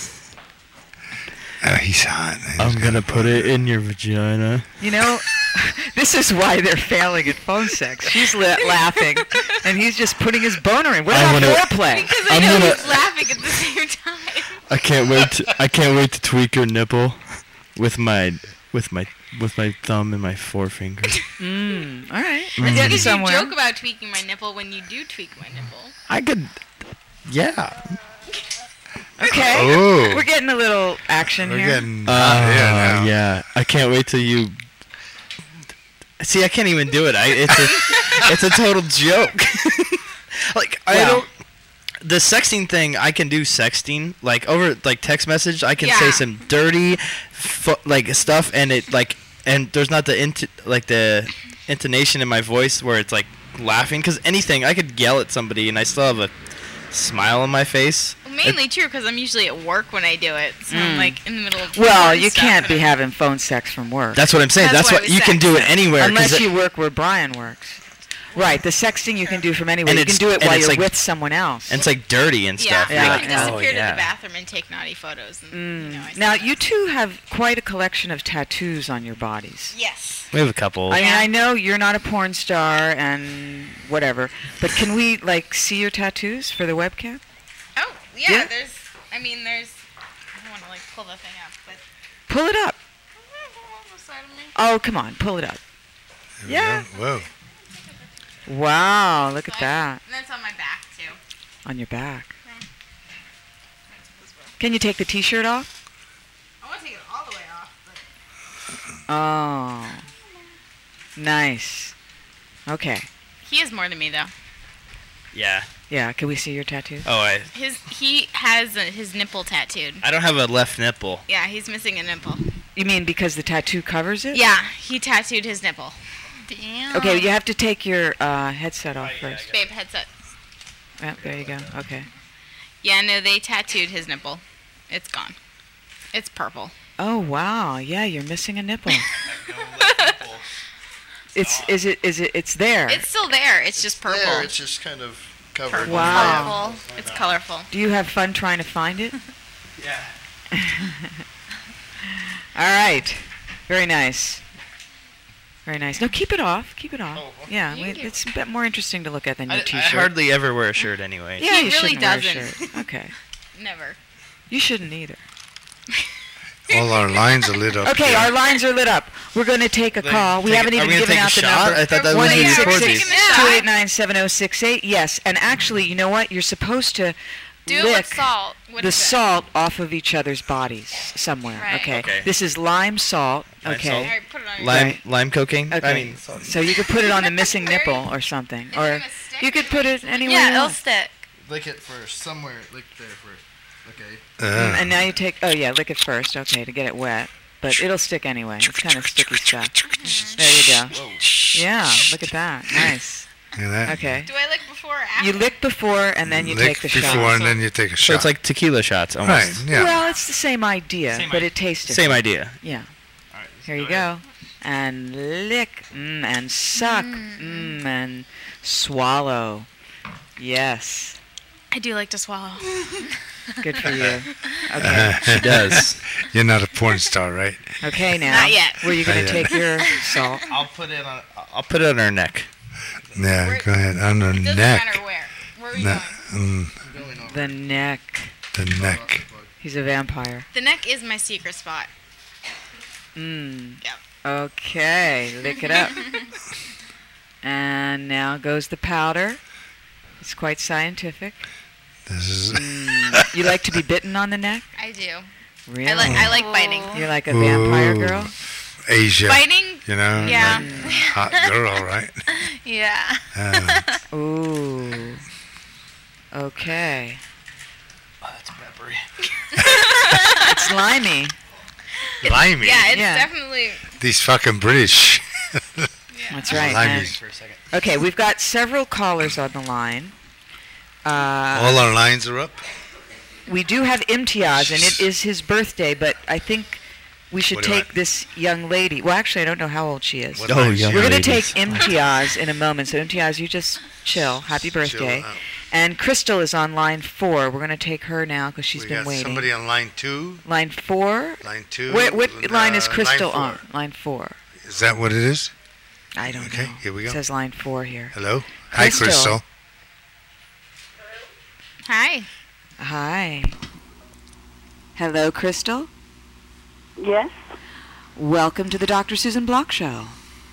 Oh, he's hot. He's I'm got gonna a put it in your vagina. You know, this is why they're failing at phone sex. She's la- laughing, and he's just putting his boner in. What I about wanna- foreplay? Because I I'm know gonna- he's laughing at the same time. I can't wait. To, I can't wait to tweak your nipple with my with my with my thumb and my forefinger. Mm, all right, Mm. we're That's getting because somewhere. you joke about tweaking my nipple when you do tweak my nipple. I could. Yeah. Okay, Oh. we're getting a little action We're here. getting Uh, hot here now. yeah. I can't wait till you. See, I can't even do it. I it's a it's a total joke. Like I Well. don't. The sexting thing, I can do sexting like over like text message. I can say Yeah. some dirty, fu- like stuff, and it like and there's not the int- like the intonation in my voice where it's like laughing. Because anything, I could yell at somebody and I still have a smile on my face. Well, mainly true because I'm usually at work when I do it, so I'm Mm. like in the middle of. Well, important you stuff, can't be and I'm- having phone sex from work. That's what I'm saying. That's That's, why what we you can sex. do it anywhere. 'cause Unless it- you work where Brian works. Right, the sexting you can do from anywhere. And You can it's- do it and while it's you're like- with someone else. and it's like dirty and Yeah, stuff. Yeah, I You're can like, disappear oh, to yeah. the bathroom and take naughty photos. And, Mm. you know, I Now, see you that. two have quite a collection of tattoos on your bodies. Yes. We have a couple. I mean, Yeah. I know you're not a porn star and whatever, but can we, like, see your tattoos for the webcam? Oh, yeah, Yeah. there's. I mean, there's. I don't want to like pull the thing up, but. Pull it up. On the side of me. Oh, come on, pull it up. There we Yeah. go. Whoa. Wow, look at So I- that. And that's on my back too. On your back. Can you take the t-shirt off? I want to take it all the way off, but Oh. Nice. Okay. he is more than me though. Yeah. Yeah, can we see your tattoos? Oh, I His he has uh his nipple tattooed. I don't have a left nipple. Yeah, he's missing a nipple. You mean because the tattoo covers it? Yeah, he tattooed his nipple. Damn. Okay, you have to take your uh, headset off first. Babe, headset. Yeah, there you go. Okay. Yeah, no, they tattooed his nipple. It's gone. It's purple. Oh wow, yeah, you're missing a nipple. It's is it is it it's there. It's still there. It's just purple. There, it's just kind of covered. Purple. Wow. Colorful. It's colorful. Do you have fun trying to find it? Yeah. All right. Very nice. Very nice. No, keep it off. Keep it off. Oh, okay. Yeah, You we, do. it's a bit more interesting to look at than I, your I t-shirt. hardly ever wear a shirt anyway. yeah, He you really shouldn't wear a doesn't. shirt. Okay. Never. You shouldn't either. All our lines are lit up. Okay, here. our lines are lit up. We're going to take a Like, call. We take- haven't are even we gonna given take a out the shot? number. I thought that One was eight the six report. six- two eight nine seven oh six eight. Yes, and actually, you know what? You're supposed to Do it lick with salt. What the is it? salt off of each other's bodies somewhere. Right. Okay. Okay. This is lime salt. Lime okay. salt? Alright, put it on your Lime Right. lime cocaine. Okay. I mean, So you could put it on the missing Very- nipple or something, Is it or gonna stick? you could put it anywhere Yeah, you it'll want. stick. Lick it first, somewhere. Lick there first. Okay. Mm, Uh, and now you take. Oh yeah, lick it first. Okay, to get it wet, but it'll stick anyway. It's kind of sticky stuff. There you go. Whoa. Yeah, look at that. Nice. look at that. Okay. Do I lick before or after? You lick before and then you Lick take the before shot. and then you take a so shot. it's like tequila shots almost. right. Yeah. Well, it's the same idea, Same but idea. it tastes different. Same idea. Yeah. All right. Here you go. And lick, mm, and suck, mm, and swallow. Yes. I do like to swallow. Good for you. Okay. She does. You're not a porn star, right? Okay, now. Not yet. Where are you going Not to yet. take your salt? I'll put it on. I'll put it on her neck. Yeah. Where- Go ahead. On the It doesn't neck. matter where. Where are we Ne- going? mm, Going over. The neck. the neck. He's a vampire. The neck is my secret spot. Mm. Yep. Okay, lick it up. And now goes the powder. It's quite scientific. This is. Mm. You like to be bitten on the neck? I do. Really? I like I like biting. You're like a vampire Ooh. girl? Asia. Biting? You know. Yeah. like hot girl, right? Yeah. Uh, Ooh. Okay. Oh, that's peppery. It's slimy. limey. Yeah, it's Yeah. definitely. These fucking British. That's right. Slimy. And- For a second. okay, we've got several callers on the line. Uh, All our lines are up. we do have Imtiaz, and it is his birthday, but I think we should What do I- take this young lady. Well, actually, I don't know how old she is. What Oh, line is young she We're on? going to ladies. take Imtiaz in a moment. So, Imtiaz, you just chill. Happy birthday. Chill out. And Crystal is on line four. We're going to take her now because she's we been got waiting. somebody on line two. Line four? Line two. Where, what uh, line is Crystal line on? four. Line four. Is that what it is? I don't Okay, know. here we It go. says line four here. Hello. Hi, Crystal. Crystal. Hi. Hi. Hello, Crystal. Yes. Welcome to the Doctor Susan Block Show.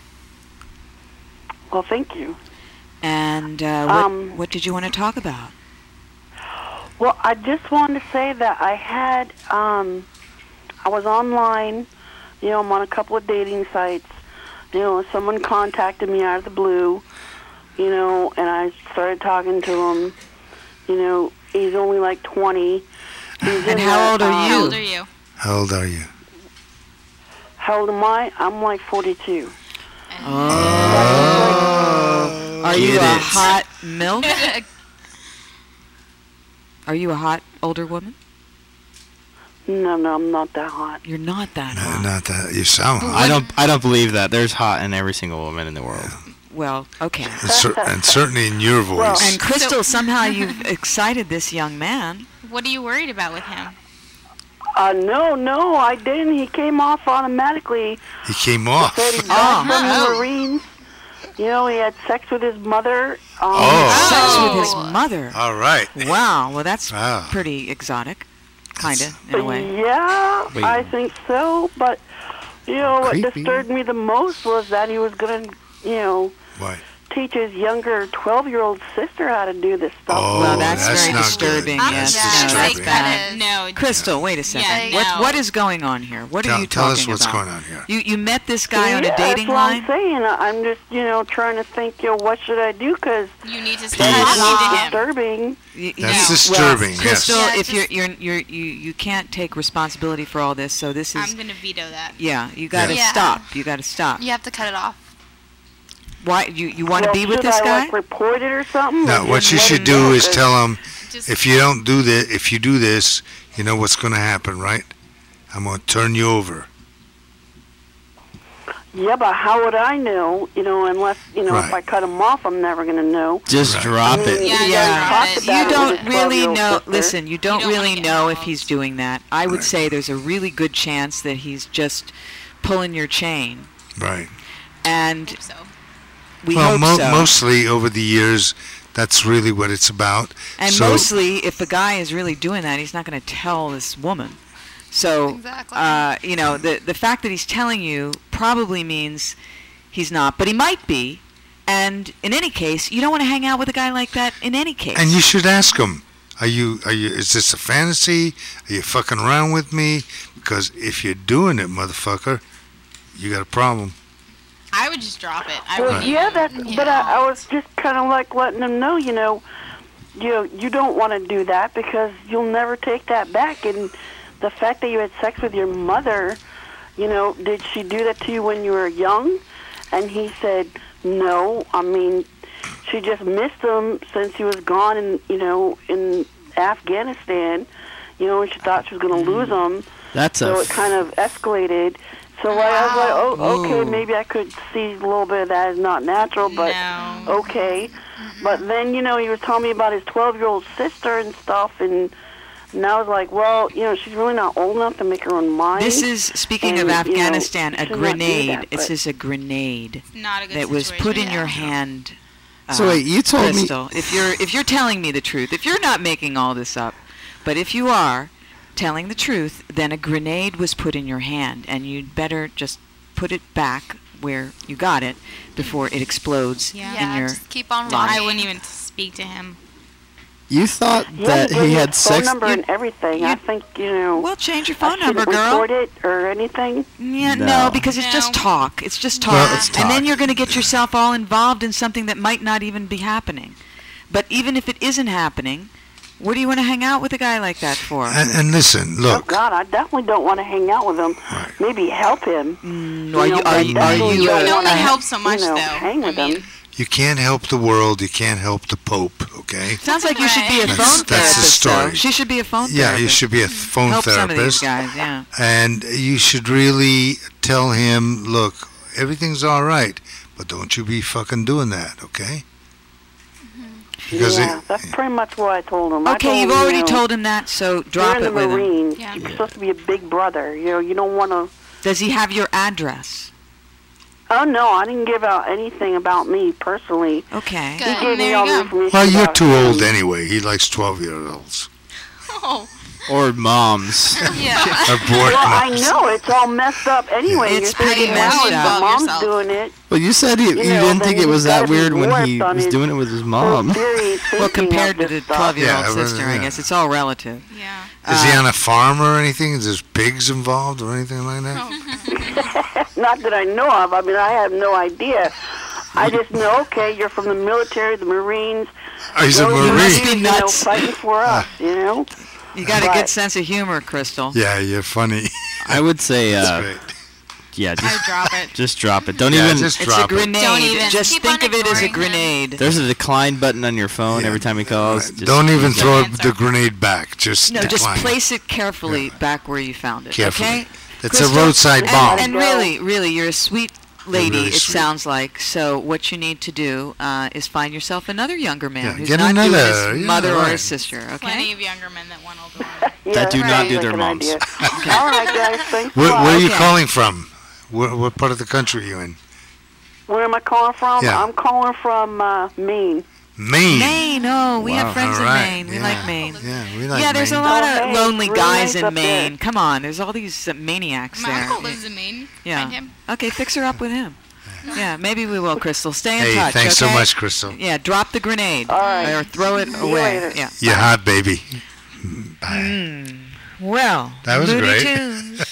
Well, thank you. And uh, what, Um, what did you want to talk about? Well, I just wanted to say that I had, um, I was online, you know, I'm on a couple of dating sites. You know, someone contacted me out of the blue, you know, and I started talking to him. You know, he's only like twenty. He's And in how the, old are um, you? How old are you? How old are you? How old am I? I'm like forty-two. Oh. Oh. Are you Get a it. hot milk? Are you a hot older woman? No, no, I'm not that hot. You're not that No, hot. not that. You sound hot. I don't. I don't believe that. There's hot in every single woman in the world. Well, okay. And, cer- and certainly in your voice. Well, And Crystal, somehow you've excited this young man. What are you worried about with him? Uh, no, no, I didn't. He came off automatically. he came off. Said he's Oh. back from the Oh. Marines. You know, he had sex with his mother. Um, Oh. Sex with his Oh. mother. All right. Wow. Well, that's Wow. pretty exotic, kind of, in a way. Yeah, Wait. I think so. But, you know, what Creepy. disturbed me the most was that he was going to, you know, What? teach his younger twelve-year-old sister how to do this stuff. Oh, Well, that's that's very not disturbing, good. yes. That's No, that's disturbing. bad. No. Crystal, wait a second. Yeah, what no. what is going on here? What are Tell, you tell talking us what's about? going on here. You you met this guy on yeah, a dating that's what line? I'm saying. I- I'm just, you know, trying to think, you know, what should I do? Because You need to Peace. start that's talking to him. disturbing. You- you- That's No. disturbing, Well, Crystal, yes. Yeah, if you're just- you're you're you you can't take responsibility for all this, so this is I'm gonna veto that. yeah. You got to Yeah. stop. You got to stop. You have to cut it off. Why you you want to Well, be with should this I, guy? like, report it or something? No, Or what just you let should him do know? is 'Cause- tell him, Just if you don't do this, if you do this, you know what's going to happen, right? I'm going to turn you over. Yeah, but how would I know? You know, unless, you know, Right. if I cut him off, I'm never going to know. Just Right. drop I mean, it. Yeah, he yeah. talked You about You it with don't his really twelve-year-old know. sister. Listen, you don't, don't wanna really get know if involved. he's doing that. I would Right. say there's a really good chance that he's just pulling your chain, Right. and hope so. we well, hope mo- so. mostly over the years, that's really what it's about. And so, mostly, if the guy is really doing that, he's not going to tell this woman. So, Exactly. uh, you know, the the fact that he's telling you probably means he's not, but he might be. And in any case, you don't want to hang out with a guy like that. In any case, and you should ask him, are you, are you, is this a fantasy? Are you fucking around with me? Because if you're doing it, motherfucker, you got a problem. I would just drop it. I Well, wouldn't yeah, even- that. But I, I was just kind of like letting him know, you know, you know, you don't want to do that because you'll never take that back. And the fact that you had sex with your mother, you know, did she do that to you when you were young? And he said, no. I mean, she just missed him since he was gone, in you know, in Afghanistan. You know, and she thought she was going to lose him. That's So a. it kind of escalated. So I was like, oh, okay, Ooh. maybe I could see a little bit of that is not natural, but No. okay. But then, you know, he was telling me about his twelve-year-old sister and stuff, and, and I was like, well, you know, she's really not old enough to make her own mind. this is speaking and, of you know, Afghanistan, a should not do grenade. that, This but- is a grenade It's not a good that was situation. put in your Yeah. hand. Uh, So wait, you told me. Crystal, if you're if you're telling me the truth, if you're not making all this up, but if you are telling the truth, then a grenade was put in your hand, and you'd better just put it back where you got it before it explodes Yeah. Yeah, in your. just keep on No, running. I wouldn't even speak to him. You thought Yeah, that gave he me had his phone sex. number you- and everything. you- I think, you know, Well, change your I phone number, shouldn't girl. report it or anything. Yeah, no, No. because it's just No. talk. It's just talk. Well, it's And then talk. you're going to get yourself all involved in something that might not even be happening. But even if it isn't happening, what do you want to hang out with a guy like that for? And, and listen, Oh, look, God, I definitely don't want to hang out with him. Right. Maybe help him. Mm, You are know, you, but are you, are definitely you, don't can uh, only uh, help so much, you know, though. hang I with mean, him. you can't help the world, you can't help the Pope, okay? sounds like you should be a That's- phone that's the therapist, though. story. She should be a phone Yeah, therapist. you should be a phone help some of these therapist. guys, yeah. And you should really tell him, look, everything's all right, but don't you be fucking doing that, okay? Because Yeah, it, that's pretty much what I told him. I Okay, told you've him, already you know, told him that, so drop you're in it the with him. Marines. Yeah. You're supposed to be a big brother. You know, you don't want to. Does he have your address? Oh no, I didn't give out anything about me personally. Okay. Good. He Oh, gave me there all you the go. information. well, you're about too him. old anyway. He likes twelve-year-olds. Oh, Or moms. Yeah. Or bored Well, I moms. know it's all messed up anyway. It's You're thinking, pretty wow, messed if up. the mom's Yourself. doing it. Well, you said you, you, know, didn't then think it he's was that gotta be weird when he warped on was his- doing it with his So mom. theory, Well, thinking compared of to this the stuff. twelve-year-old Yeah, well, sister, I yeah. guess it's all relative. yeah. Is he Uh, on a farm or anything? Is there pigs involved or anything like that? Not that I know of. I mean, I have no idea. I just know, okay, you're from the military, the Marines. Oh, he's a Those Marine. Marines, Be you know, nuts. fighting for us, you know. You got a But- good sense of humor, Crystal. Yeah, you're funny. I would say That's uh, great. yeah, I just drop it. just drop it. Don't Yeah, even. just It's drop a it. grenade. Don't even- Just keep think on of it as a ignoring him. grenade. There's a decline button on your phone Yeah. every time he calls. Just Don't even Don't throw answer. the grenade back. Just No, just decline. place it carefully back where you found it. Carefully. Okay? It's Crystal, a roadside and, bomb. And really, really, you're a sweet lady, really it sweet. sounds like. So what you need to do uh, is find yourself another younger man Yeah, who's get not doing another, his yeah, mother or right. his sister, Plenty okay? of younger men that want older women. Yeah, That do not sounds do like their an moms. idea. All right, guys. Thanks a Where, lot. where are you Okay. calling from? Where, what part of the country are you in? Where am I calling from? Yeah. I'm calling from uh, Maine. Maine. Maine, oh, we Wow. have friends All in right, Maine. We yeah. like Maine. Yeah, we like yeah, there's Maine. a lot Oh, of hey, lonely it's really guys nice in up there. Maine. Come on, there's all these uh, maniacs My there. uncle lives in Maine. Yeah. Find him. Okay, fix her up with him. Yeah, maybe we will, Crystal. Stay in Hey, touch. thanks so okay? much, Crystal. Yeah, drop the grenade. All right. Or throw it See you away. later. Yeah. You hot baby. Bye. Mm. Well, That was Looney great. Tunes.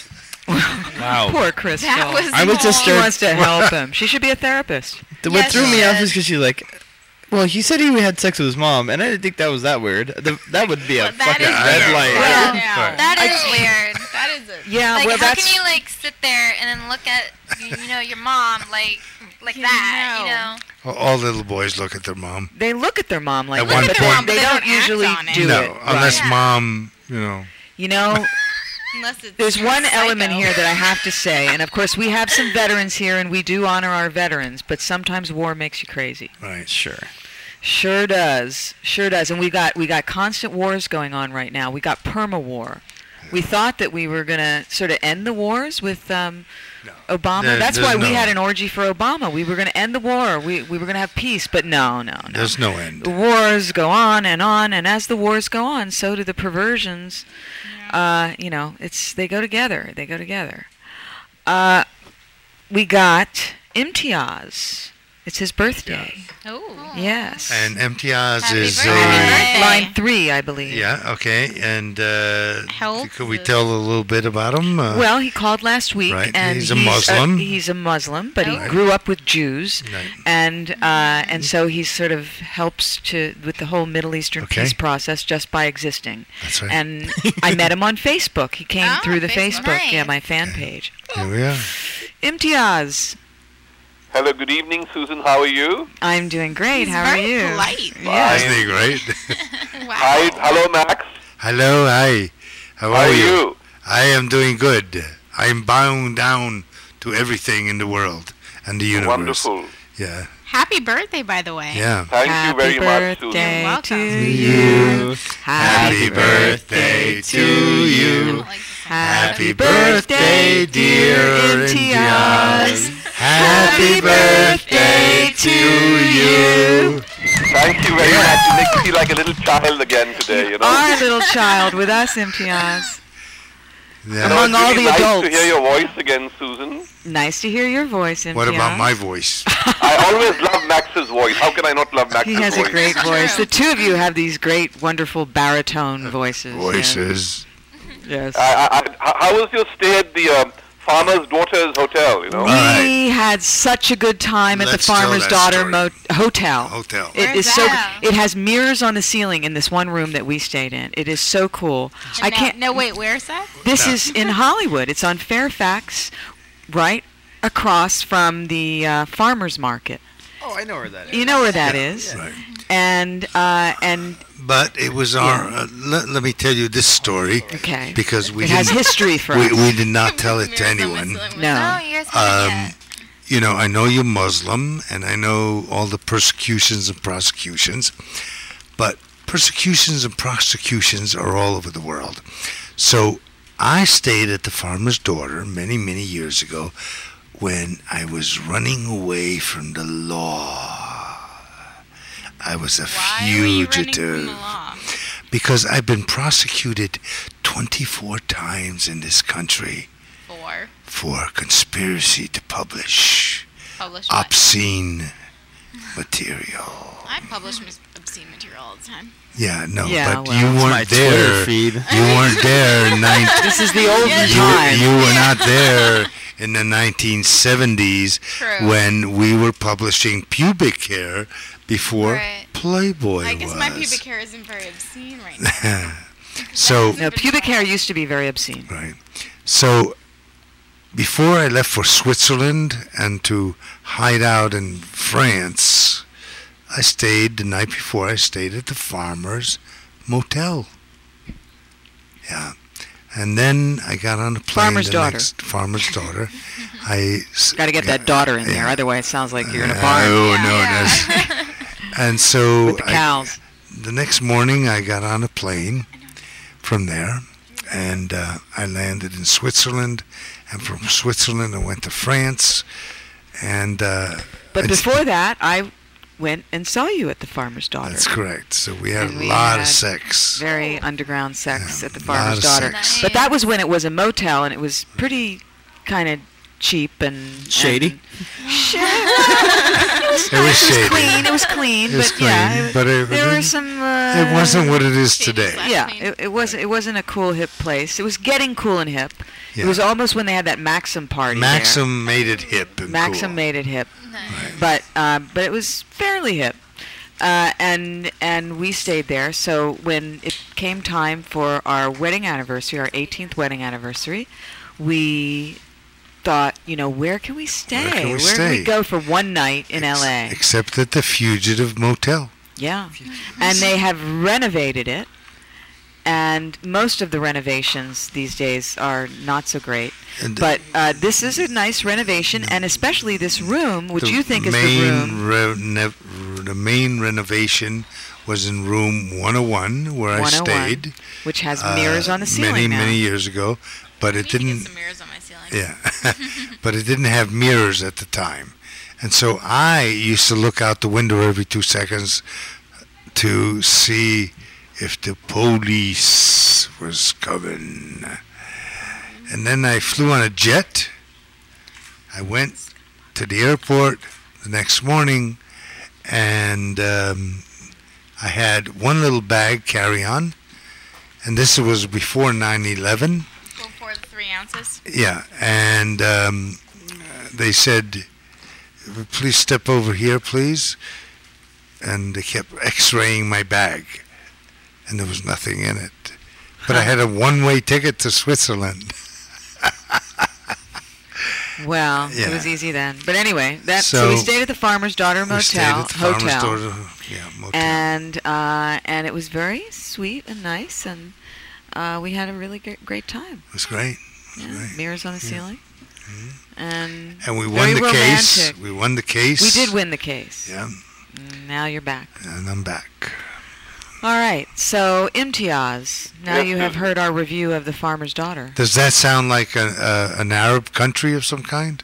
Wow. Poor Crystal. That was I was just She long. wants to help him. She should be a therapist. The, Yes, what threw me she off is. is because she's like, well, he said he had sex with his mom, and I didn't think that was that weird. The, that would be a Well, that fucking is red weird. light. Well, Right. That is weird. That is it. Yeah, Like, well, how that's can you like sit there and then look at you, you know your mom like like You that? You know. know. All- All little boys look at their mom. they look at their mom like At that, one but point- they, they They don't don't act usually on it. do no, it. unless Yeah. mom, you know. You know, Unless it's there's you're one a element psycho. here that I have to say, and of course we have some veterans here, and we do honor our veterans, but sometimes war makes you crazy. Right. Sure. Sure does, sure does, and we got we got constant wars going on right now. We got perma war. We thought that we were gonna sort of end the wars with um, No. Obama. There- That's there's why we no- had an orgy for Obama. We were gonna end the war. We we were gonna have peace, but no, no, no. There's no end. The wars go on and on, and as the wars go on, so do the perversions. Uh, you know, it's they go together. They go together. Uh, we got Imtiaz. It's his birthday. Oh. Yes. And Imtiaz Happy is birthday. a. Happy Line three, I believe. Yeah, okay. And uh, How old could we is tell a little bit about him? Uh, Well, he called last week, Right, and he's a Muslim. he's a Muslim, but he Right. grew up with Jews, Right. and uh, and so he sort of helps to with the whole Middle Eastern Okay. peace process just by existing. That's right. And I met him on Facebook. He came Oh, through the Facebook. Facebook, yeah, Nice. my fan page. Here we are. Imtiaz, Hello, good evening, Susan. How are you? I'm doing great. He's How are very you? polite. Yeah. Isn't he great? Wow. Hi, hello, Max. Hello, hi. How How are are you? you? I am doing good. I am bowing down to everything in the world and the universe. Wonderful. Yeah, Happy birthday, by the way. yeah. Thank Happy you very much, Susan. birthday You're to welcome. you. Happy birthday to you. Like to say- Happy birthday, dear Imtiaz. Happy birthday to you. Thank you very much. You make me feel like a little child again today, you know. Our little child with us, Imtiaz. Yeah. Among it's all really the nice adults. to hear your voice again, Susan. Nice to hear your voice, Imtiaz. What about my voice? I always love Max's voice. How can I not love Max's He has voice? a great It's voice. true. The two of you have these great, wonderful baritone voices. yeah. Voices. Yes. I, I, I, how was your stay at the uh, Farmer's Daughter's Hotel, you know? We right. had such a good time at Let's the tell Farmer's that Daughter story. mo- Hotel. Hotel. It Where's is so. that? It has mirrors on the ceiling in this one room that we stayed in. It is so cool. I no, can't. No, wait, where's that? This is in Hollywood. It's on Fairfax, right across from the uh, Farmers Market. Oh, I know where that is. You know where that is. Right. And uh, and But it was our. Uh, let, let me tell you this story okay. because we It has didn't. history for we, us. we did not tell it to Mirrors on my anyone. ceiling. No. No, you guys haven't Um, yet. you know, I know you're Muslim, and I know all the persecutions and prosecutions, but persecutions and prosecutions are all over the world. So I stayed at the Farmer's Daughter many, many years ago when I was running away from the law. I was a Why were you running from fugitive the law? because I've been prosecuted twenty-four times in this country For for conspiracy to publish publish what? obscene material. I publish mis- obscene material all the time. Yeah, no, Yeah, but well, you it's my weren't Twitter there. feed. You weren't there in nineteen. This is the olden Yes. You, time. you were not there in the nineteen seventies True. when we were publishing pubic hair before Right. Playboy I guess was. my pubic hair isn't very obscene right now. so No, pubic hair used to be very obscene. right. So before I left for Switzerland and to hide out in France, I stayed the night before. I stayed at the Farmer's Motel. Yeah, and then I got on a plane. Farmer's the daughter. next- farmer's daughter. I Got to get that daughter in there, otherwise it sounds like you're in a Uh, barn. Oh no, that's. And so With the I- cows. the next morning, I got on a plane from there, and uh, I landed in Switzerland. And from Switzerland, I went to France, and. Uh, But it's- before that, I went and saw you at the Farmer's Daughter. That's correct. So we had And a we lot had of sex. Very underground sex at the lot Farmer's of Daughter. sex. But that was when it was a motel, and it was pretty kind of cheap and Shady? And it was, It was nice, it shady. was clean. It was clean, It was but yeah, clean, it- but it- there were it- some. Uh, it wasn't what it is today. Yeah, it, it wasn't. It wasn't a cool hip place. It was getting cool and hip. It Yeah. was almost when they had that Maxim party. Maxim made it hip there. and Maxim cool. made it hip, but uh, but it was fairly hip. Uh, and and we stayed there. So when it came time for our wedding anniversary, our eighteenth wedding anniversary, we thought, you know, where can we stay? Where can we Where stay? we go for one night in L A? Except at the Fugitive Motel. Yeah, and they have renovated it, and most of the renovations these days are not so great. And But uh, this is a nice renovation, and especially this room, which the you think is the main room. Re- ne- the main renovation was in room one oh one, where I one oh one, stayed. which has uh, mirrors on the ceiling many, now. many years ago. But it didn't. Some mirrors on my ceiling. Yeah, but it didn't have mirrors at the time, and so I used to look out the window every two seconds to see if the police was coming. And then I flew on a jet. I went to the airport the next morning, and um, I had one little bag carry-on, and this was before nine eleven. Before the three ounces. Yeah, and um, they said, please step over here, please. And they kept x-raying my bag, and there was nothing in it. But I had a one-way ticket to Switzerland. Well, it Yeah. was easy then. But anyway, that so, So, we stayed at the Farmer's Daughter We stayed Motel at the Farmer's Hotel, Daughter, yeah, motel. and uh, and it was very sweet and nice, and uh, we had a really great, great time. It was great. It was Yeah, great. mirrors on the Yeah. ceiling, and And we very won the case. romantic. We won the case. We did win the case. Yeah, Mm, Now you're back. and I'm back. All right, so Imtiaz, now Yes, you have ma'am. heard our review of The Farmer's Daughter. Does that sound like a, a, an Arab country of some kind?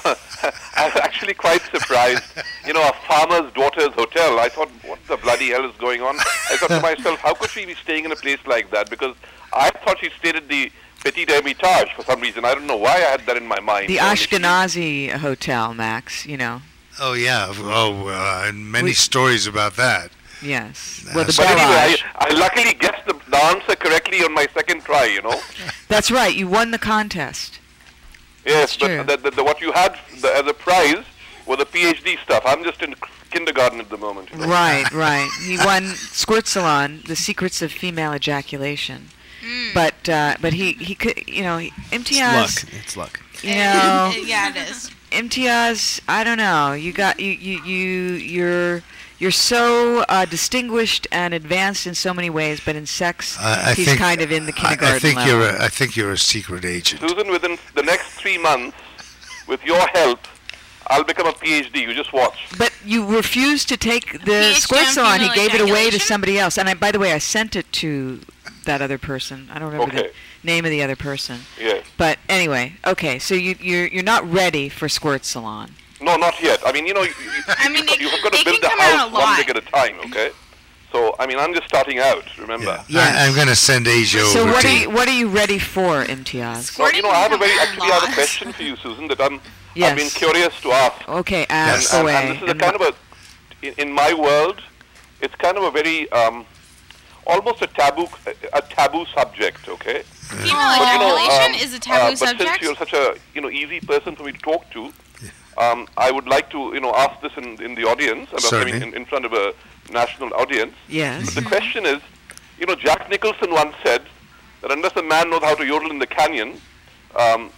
I was actually quite surprised. You know, a farmer's daughter's hotel. I thought, what the bloody hell is going on? I thought to myself, how could she be staying in a place like that? Because I thought she stayed at the Petit Hermitage for some reason. I don't know why I had that in my mind. The So Ashkenazi Hotel, Max, you know. Oh, yeah. Oh, uh, and many We- stories about that. Yes. Yes. Well, the But anyway, I, barrage. I luckily guessed the, the answer correctly on my second try, you know. That's right, you won the contest. Yes, true. but the, the, the, what you had the, as a prize were the PhD stuff. I'm just in kindergarten at the moment. You know? Right, right. He won Squirt Salon, The Secrets of Female Ejaculation. Mm. But uh, but he, he could, you know, It's Imtiaz, luck. It's luck. you know, Yeah, it is. Imtiaz, I don't know. You got you you you you're you're so uh, distinguished and advanced in so many ways, but in sex, I, I he's think, kind of in the I- kindergarten I, think level. you're a, I think you're a secret agent. Susan, within the next three months, with your help, I'll become a PhD. You just watch. But you refused to take the PhD Squirt on Salon. He female gave it away to ejaculation? somebody else. And I, by the way, I sent it to that other person. I don't remember Okay. the name of the other person. Yes. But anyway, okay. So you you're you're not ready for Squirt Salon. No, not yet. I mean, you know, you, you, I mean, you, it- you've got to it build can a come out house a one lot. brick at a time, okay? So, I mean, I'm just starting out, remember? Yeah. I, I'm going to send Asia So over what to are you. you what are you ready for, Imtiaz? No, you know, I have a very, Squirting actually, I have a laws. question for you, Susan, that I'm, Yes. I've been curious to ask. Okay, And, ask and, away. and this is a And kind wha- of a, in, in my world, it's kind of a very, um, almost a taboo, a taboo subject, okay? Female But, you know, ejaculation um, is a taboo uh, but subject. since you're such a, you know, easy person for me to talk to, um, I would like to, you know, ask this in, in the audience, I mean, Certainly. in, in front of a national audience. Yes. But the question is, you know, Jack Nicholson once said that unless a man knows how to yodel in the canyon, um,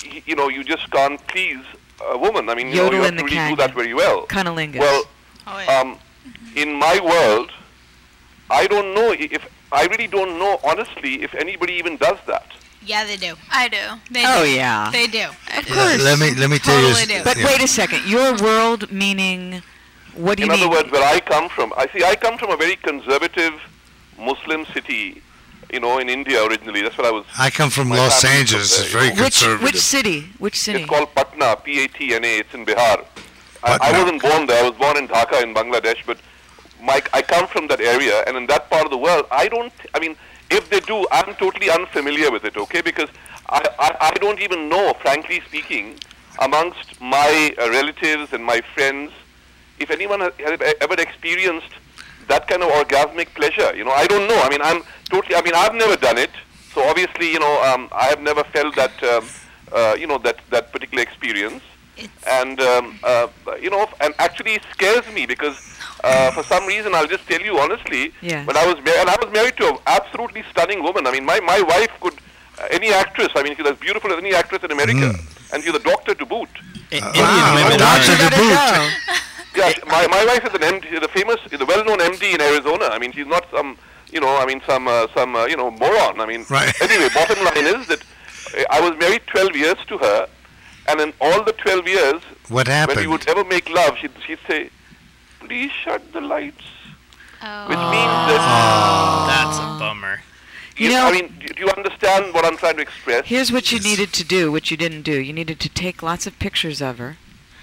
y- you know, you just can't please a woman. I mean, you know, Yodel you have in to the really canyon. do that very well. Cunnilingus. Well, Oh, yeah. um, in my world, I don't know if I really don't know honestly if anybody even does that. Yeah, they do. I do. They Oh, do. yeah. They do. Of course. Let me let me tell you. Totally do. But yeah. wait a second. Your world meaning, what do you In mean? other words, where I come from, I see I come from a very conservative Muslim city, you know, in India originally. That's what I was. I come from my Los family Angeles. from It's there, very you know. which conservative. which city? Which city? It's called Patna, P A T N A. It's in Bihar. I, I Patna. wasn't born there. I was born in Dhaka in Bangladesh, but my, I come from that area, and in that part of the world, I don't. I mean, if they do, I'm totally unfamiliar with it. Okay, because I, I, I don't even know, frankly speaking, amongst my uh, relatives and my friends, if anyone has, has ever experienced that kind of orgasmic pleasure. You know, I don't know. I mean, I'm totally. I mean, I've never done it, so obviously, you know, um, I have never felt that. Um, uh, you know, that that particular experience. And, um, uh, you know, and actually it scares me because uh, for some reason, I'll just tell you honestly, Yes. when I was mar- and I was married to an absolutely stunning woman. I mean, my, my wife could, uh, any actress, I mean, she's as beautiful as any actress in America. And she's a doctor to boot. I- Uh, Indian wow. women Doctor are. to Let it boot. go. Yeah, she- my, my wife is an M D, the famous, the well-known M D in Arizona. I mean, she's not some, you know, I mean, some, uh, some, uh, you know, moron. I mean, Right. anyway, bottom line is that uh, I was married twelve years to her, and in all the twelve years, What when we happened? would ever make love, she'd, she'd say, please shut the lights. Oh. Which means that, That's a bummer. You you know- I mean, do do you understand what I'm trying to express? Here's what you Yes. needed to do, which you didn't do. You needed to take lots of pictures of her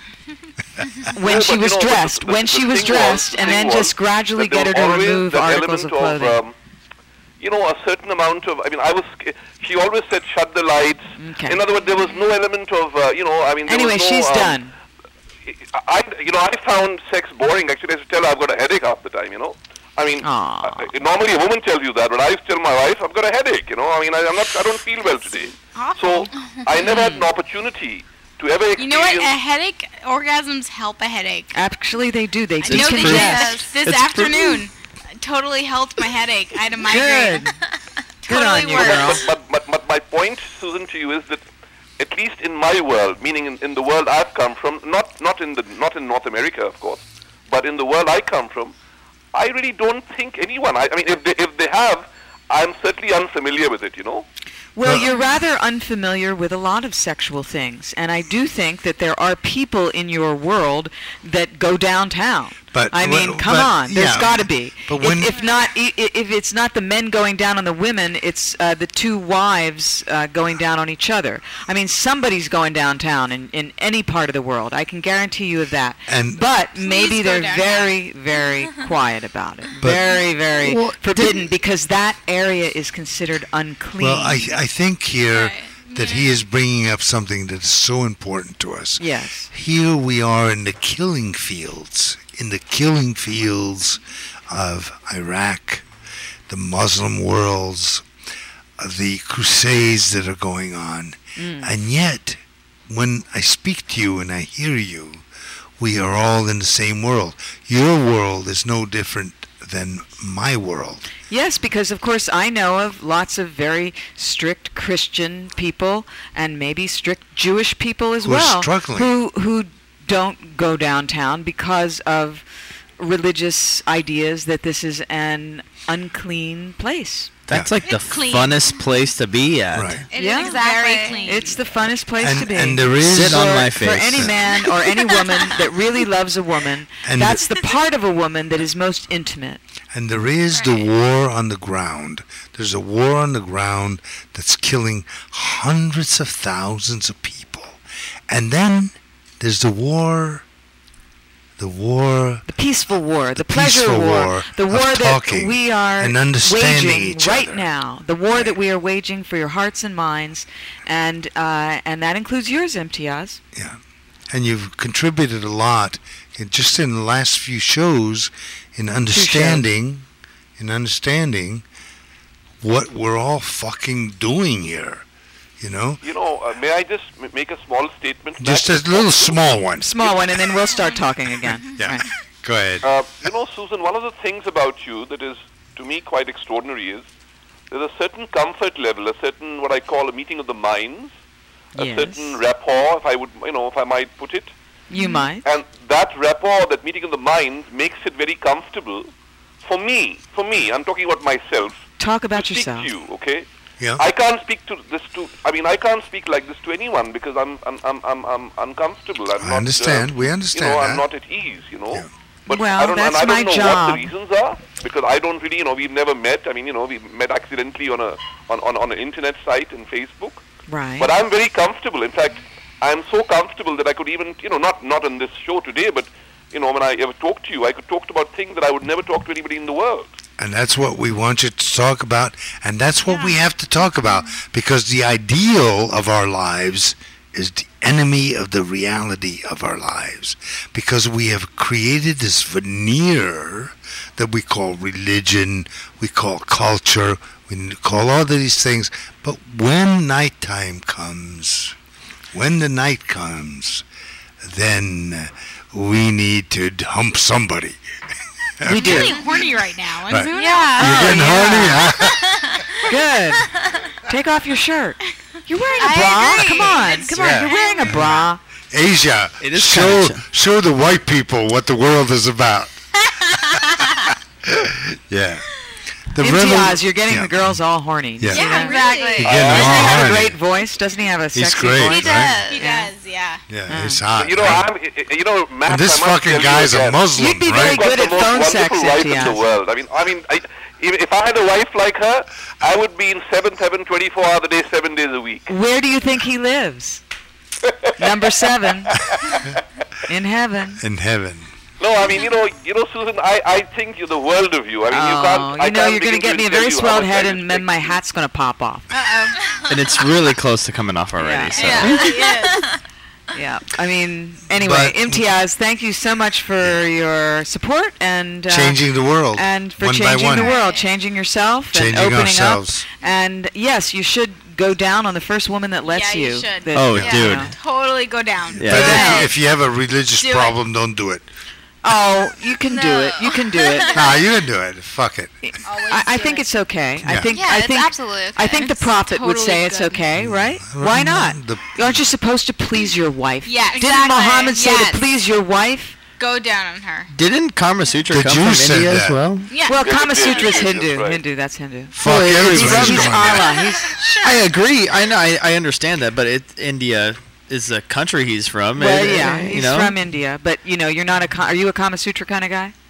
No, when she but you was know, but dressed, the- when the she was thing dressed, was- and the then thing just was gradually that there get her was to always remove that articles of element clothing. um, you know, a certain amount of, I mean, I was, she always said, shut the lights. Okay. In other words, there was no element of, uh, you know, I mean, there Anyway, was no, she's um, done. I, you know, I found sex boring. Actually, I used to tell her I've got a headache half the time, you know. I mean, Aw. uh, normally a woman tells you that, but I used to tell my wife, I've got a headache, you know. I mean, I, I'm not, I don't feel well today. So, I never had an opportunity to ever experience... You know what? A headache, orgasms help a headache. Actually, they do. They I know they decongest. did. This It's afternoon totally helped my headache. I had a migraine. Good. Totally on you, worked. girl. But, but, but, but my point, Susan, to you is that at least in my world, meaning in, in the world I've come from, not not in the not in North America, of course, but in the world I come from, I really don't think anyone. I, I mean, if they if they have, I'm certainly unfamiliar with it. You know. Well, Well- you're rather unfamiliar with a lot of sexual things, and I do think that there are people in your world that go downtown. But I mean, wh- come but, on, there's yeah, got to be. but If- when- if, not, i- i- if it's not the men going down on the women, it's uh, the two wives uh, going down on each other. I mean, somebody's going downtown in, in any part of the world. I can guarantee you of that. And- but maybe go they're downtown. very, very quiet about it. But- very, very Well, forbidden because that area is considered unclean. Well, I I think here Right. that he is bringing up something that is so important to us. yes. Here we are in the killing fields, in the killing fields of Iraq, the Muslim worlds, of the crusades that are going on. And yet, when I speak to you and I hear you, we are all in the same world. Your world is no different than my world. Yes, because of course I know of lots of very strict Christian people and maybe strict Jewish people as Who are well struggling. who who don't go downtown because of religious ideas that this is an unclean place. That's like the It's clean. funnest place to be at. Right. It Yeah. is Exactly. very clean. It's the funnest place And- to be. and there is- Sit on for, my for face. any man or any woman that really loves a woman. And that's the part of a woman that is most intimate. And there is the Right. war on the ground. There's a war on the ground that's killing hundreds of thousands of people. And then there's the war, the war, The peaceful war, the, The pleasure peaceful war, war the of war that talking we are and understanding waging each right other. now, the war that we are waging for your hearts and minds, and uh, and that includes yours, Imtiaz. yeah. And you've contributed a lot, in, just in the last few shows, in understanding, in understanding what we're all fucking doing here. You know, You know, uh, may I just m- make a small statement? just a Matt? little small one. Small one, and then we'll start talking again. Yeah. Right. Go ahead. Uh, you know, Susan, one of the things about you that is, to me, quite extraordinary is there's a certain comfort level, a certain what I call a meeting of the minds, a Yes. certain rapport, if I would, you know, if I might put it. You might. And that rapport, that meeting of the minds, makes it very comfortable for me. For me, I'm talking about myself. Talk about to yourself. Speak to you, okay? Yeah. I can't speak to this to. I mean, I can't speak like this to anyone because I'm I'm I'm I'm, I'm uncomfortable. I'm I not, understand. Uh, We understand You know, I'm that. not at ease. You know. Yeah. But Well, I don't, that's and I my don't know job. what the reasons are because I don't really, you know, we've never met. I mean, you know, we met accidentally on a on, on, on an internet site in Facebook. Right. But I'm very comfortable. In fact, I'm so comfortable that I could even, you know, not not on this show today, but you know, when I ever talk to you, I could talk about things that I would never talk to anybody in the world. And that's what we want you to talk about, and that's what we have to talk about, because the ideal of our lives is the enemy of the reality of our lives, because we have created this veneer that we call religion, we call culture, we call all of these things, but when nighttime comes, when the night comes, then we need to hump somebody. We do. I'm really horny right now. Right. Azuna. Yeah. You're getting yeah. horny, huh? Good. Take off your shirt. You're wearing a I bra. agree. Come on. It's Come true. on. You're wearing a bra. Asia, It is show kinda ch- show the white people what the world is about. yeah. The Imtiaz, you're getting yeah. the girls all horny. Yeah. See Yeah, that? exactly. You're getting them Doesn't all he have a horny. great voice? Doesn't he have a He's sexy great, voice? He right? does. He does, yeah. Yeah, he's hot. You know, right? I'm, you know, Matt, and this I must fucking tell you guy's a again, Muslim, You'd be right? very good got at the most phone sex, wonderful wife in Imtiaz. the world. I mean, I mean, I, if if I had a wife like her, I would be in seventh heaven twenty-four hours a day, seven days a week. Where do you think he lives? Number seven. In heaven. In heaven. No, I mean, you know, you know, Susan, I, I think you're the world of you. I mean, you Oh, can't. you I know, can't you're going to begin get me a tell very you how swelled much I head, and respect then my you. hat's going to pop off. Uh-oh. And it's really close to coming off already. Yeah. So. Yeah. Yeah. I mean, anyway, But- Imtiaz, thank you so much for your support and uh, Changing the world. and for one by changing one. the world, changing yourself Changing and opening ourselves. up. And yes, you should go down on the first woman that lets Yeah, you you. should. that- Oh, you dude. know. Totally go down. Yeah. But Yeah. if, you, if you have a religious Do it. problem, don't do it. Oh, you can do No. it. You can do it. Nah, you can do it. Fuck it. I, I think it's okay. I Yeah. think Yeah, I it's think absolutely okay. I think the It's prophet would totally say it's good. okay, right? Why not? The- Aren't you supposed to please your wife? Yes. Didn't Exactly. Muhammad say Yes. to please your wife? Go down on her. Didn't Kama Sutra The come Jews from said India that. as well? Yeah. Well, Yes, Kama it did. Sutra is Yes, that's Hindu. right. Hindu, that's Hindu. Fuck Well, He's, everybody's he's going there. Allah. He's I agree. I know. I, I understand that, but it, India is the country he's from. well, and, uh, yeah, you he's know? from India, but you know, you're not a. Ka- Are you a Kama Sutra kind of guy?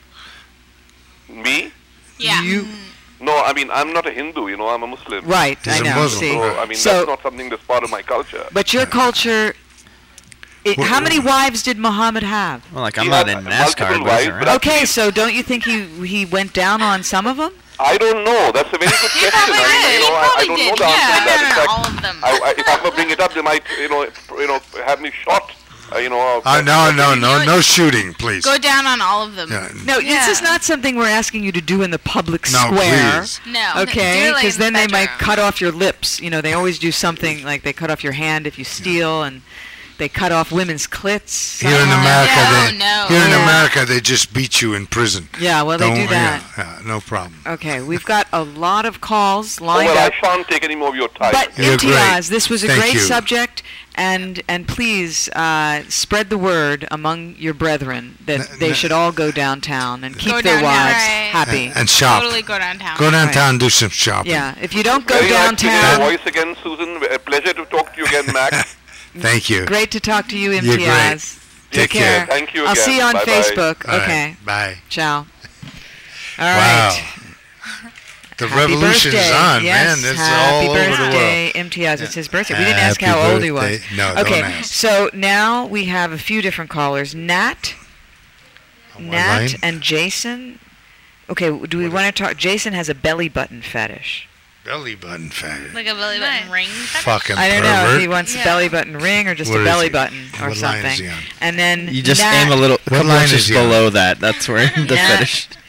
Me? Yeah. You No, I mean, I'm not a Hindu. You know, I'm a Muslim. right? He's I a know. Muslim. See, So I mean, So- that's not something that's part of my culture. but your culture. It, Wh- how many wives did Muhammad have? Well, like I'm He not had in multiple NASCAR, but wives, it's but around. Okay, so don't you think he he went down on some of them? I don't know. That's a very good question. probably I, did. you He know, I, I probably don't know did. the answer Yeah. to that. In No, no, no, fact, all of them. I, I, if I ever bring it up, they might, you know, you know, have me shot. Uh, you know. or- Uh, no, no, no, no shooting, please. Go down on all of them. Yeah. No, this is Yeah. not something we're asking you to do in the public No, square. please. No. Okay, Do it, like, because in the then they might bedroom. cut off your lips. You know, they always do something like they cut off your hand if you steal, and they cut off women's clits. Here in somehow. America, No, they, no. here in Yeah. America, they just beat you in prison. Yeah, well, they Don't- do that. Yeah, yeah, no problem. Okay, we've got a lot of calls Oh, lined well, up. I shan't take any more of your time. But You're Imtiaz, great. this was a Thank great you. subject, and and please uh, spread the word among your brethren that N- they n- should all go downtown and keep Go their downtown. wives Right. happy. And, and shop. Totally go downtown. Go downtown and do some shopping. Yeah, if you don't go Very nice to hear your downtown, voice again, Susan. A pleasure to talk to you again, Max. Thank you. great to talk to you, You're great. Imtiaz. Take Take care. Thank you I'll again. see you on Bye-bye. Facebook. All right, Okay, Bye. ciao. All Wow. right. The Happy revolution birthday. is on, yes, man. It's happy all over the world. birthday, Imtiaz. It's his birthday. We didn't ask Happy how old he was. birthday. No, Okay, don't ask. so now we have a few different callers. Nat, On one Nat, line? and Jason. Okay, do we want to talk? Jason has a belly button fetish. Belly button fat. Like a belly button ring. Fucking I don't know if he pervert. wants Yeah. a belly button ring or just What a is belly he? button or What line is something. he on? And then You just Nat, aim a little, a What couple line inches is he on? below that. That's where the Yeah. fetish.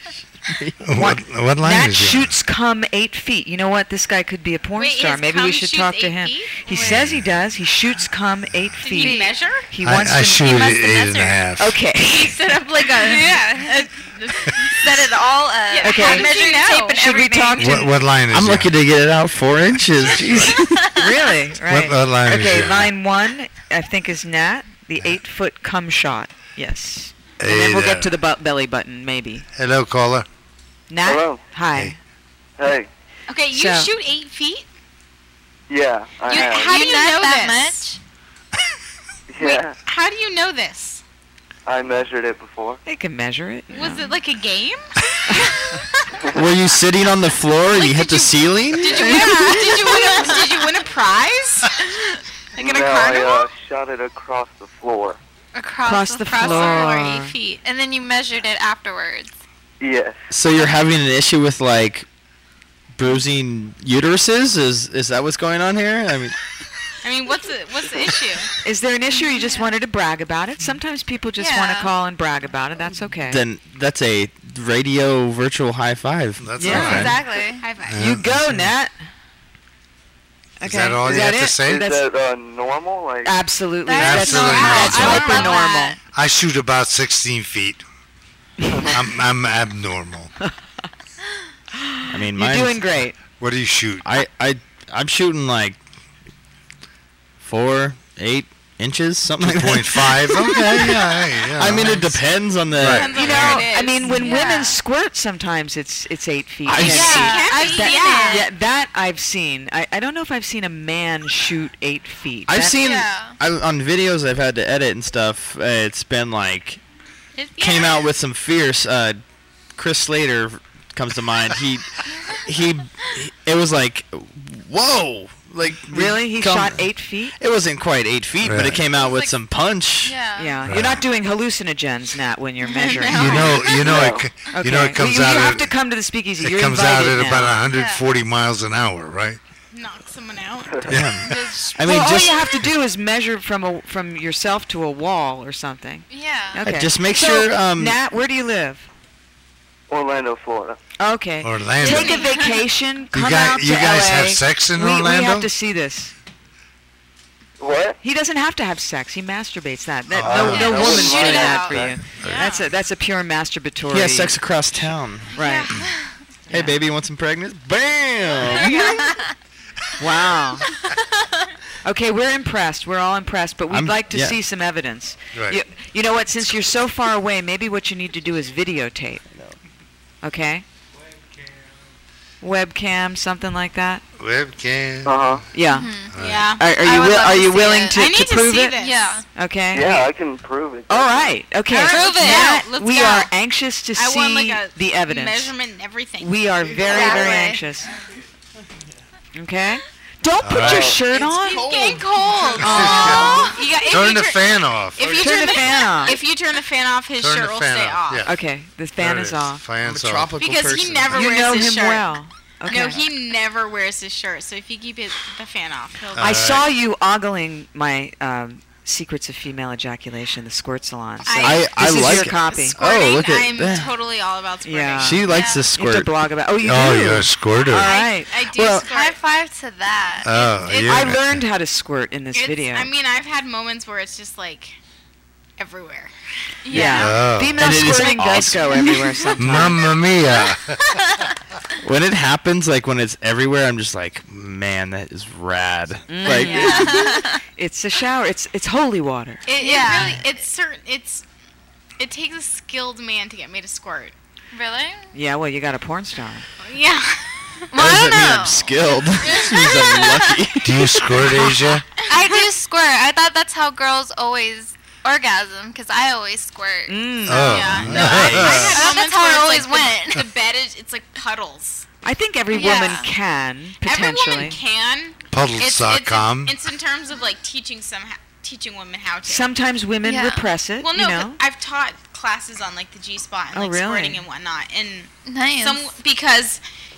What, what line Nat is he on? shoots cum eight feet. You know what? This guy could be a porn Wait, star. his Maybe cum we should shoots talk to eight him. feet? He Wait. says he does. He shoots cum eight Did feet. he measure? He I, wants I to. shoot He it must eight have and a measured. half. Okay. Set up like a yeah. Set it all up. Yeah, Okay. how does he Measuring know? tape and Should we everything. talk to What, what line is I'm he lucky on? to get it out four inches. Jeez. Really? Right. What, what line is Okay, he on? line one, I think, is Nat, the eight-foot cum shot. Yes. And then Hey we'll there. get to the bu- belly button, maybe. Hello, caller. Nat? Hello. Hi. Hey. Okay, you So- shoot eight feet? Yeah, I You- have. how do you Not know that this? Yeah, Wait, how do you know this? I measured it before. They can measure it. you Was know. it like a game? Were you sitting on the floor and you hit the ceiling? Did you win a, did you win a, did you win a prize? Like in a no, carnival? I uh, shot it across the floor. Across, Across the across floor. eight feet, and then you measured it afterwards. Yes. So you're having an issue with like bruising uteruses? Is is that what's going on here? I mean, I mean, what's the what's the issue? Is there an issue or you just wanted to brag about it? Sometimes people just want to Yeah. call and brag about it. That's okay. then that's a radio virtual high five. That's Yeah. all right. Exactly. High five. Yeah. You go, Nat. Is that all Is you that have to it? say? Is That's that uh, normal? Like, absolutely. That's That's, Absolutely normal. not. That's I would hyper love normal. that. I shoot about sixteen feet. I'm, I'm abnormal. I mean, You're mine's- doing great. What do you shoot? I I I'm shooting like four, eight inches, something like Point that. five. Okay, yeah, hey, yeah. I mean, it depends on the. Right. Depends You on know, where it I is. mean, when Yeah. women squirt, sometimes it's it's eight feet. I've ten seen- feet. Yeah, I've be, seen yeah. it. Yeah, that I've seen. I, I don't know if I've seen a man shoot eight feet. I've That- seen Yeah. I, on videos I've had to edit and stuff. Uh, it's been like It- came yeah. out with some fierce. Uh, Chris Slater the mind. He he. It was like, whoa. Like Really? He come- shot eight feet? It wasn't quite eight feet, but it Right. came out with like- some punch. Yeah. Yeah. Right. You're not doing hallucinogens, Nat, when you're measuring. You know, you know, it, c- Okay. you know, it comes you, out. you have at, to come to the speakeasy. it You're comes out invited at now. about one hundred forty miles an hour, right? Knock someone out. Yeah. Just- I mean, well, just all you have to do is measure from a from yourself to a wall or something. Yeah. Okay. just make So, sure. Um, Nat, where do you live? Orlando, Florida. Okay. Orlando. Take a vacation. You Come guys, out to you guys L A. have sex in we, Orlando? We have to see this. What? He doesn't have to have sex. He masturbates. That, that Oh. no, Yeah, no that woman's would doing be that out. for you. That's a that's a pure masturbatory. he has sex across town. Right. Hey, baby, you want some pregnant? Bam! Wow. Okay, we're impressed. We're all impressed, but we'd I'm- like to yeah. see some evidence. Right. You, you know what? Since you're so far away, maybe what you need to do is videotape. Okay. Webcam, something like that. Webcam. Uh huh. Yeah. Yeah. Are, are I you would wi- love are to you see willing it. to, I need to to prove see it? this. Yeah. Okay. Yeah, I can prove it. All right. Okay. All right, Prove it. Nat, Let's we go. are anxious to I see want like a the evidence. measurement and everything. We are very, very Exactly. anxious. Okay. Don't put All your right. shirt on. It's getting cold. Aw. You got, if Turn you the tur- fan off. If you Turn turn, the fan off. If you turn the fan off, his Turn shirt the will fan stay off. off. Yeah. Okay. The fan There is it off. Fan's I'm a off. tropical Because person. he never You wears know his him shirt. well. Okay. No, he never wears his shirt. So if you keep it, the fan off, he'll. Uh, I saw you ogling my um, Secrets of Female Ejaculation, the squirt salon. So I, I this is like your it. copy. Squirting, Oh, look at I'm that. totally all about squirting. Yeah. She likes Yeah. to You have to squirt. blog about. Oh, you Oh, do. you're a squirter. All I, right. I do Well- squirt. High five to that. Oh, It's- yeah. I learned how to squirt in this It's- video. I mean, I've had moments where it's just like everywhere. yeah. Oh. Female And it is squirting does awesome. go everywhere sometimes. Mamma mia. When it happens, like when it's everywhere, I'm just like, man, that is rad. Mm. Like, Yeah. It's a shower. It's it's holy water. It, Yeah. it really, it's certain, it's, it takes a skilled man to get me to squirt. Really? Yeah. Well, you got a porn star. Yeah. Well, that I doesn't don't mean know. I'm skilled. That means I'm lucky. Do you squirt, Asia? I do squirt. I thought that's how girls always orgasm, because I always squirt. Mm. Oh, Yeah. No, nice. I, I I had thought moments that's how where it it's always like the, went. the bed is, it's like puddles. I think every Yeah. woman can Every potentially. woman can. Puddles It's, dot it's, com. in, it's in terms of like teaching some, teaching women how to. Sometimes women Yeah. repress it. Well, no, you know. but I've taught classes on like the G spot and Oh, like really? squirting and whatnot, and Nice. some because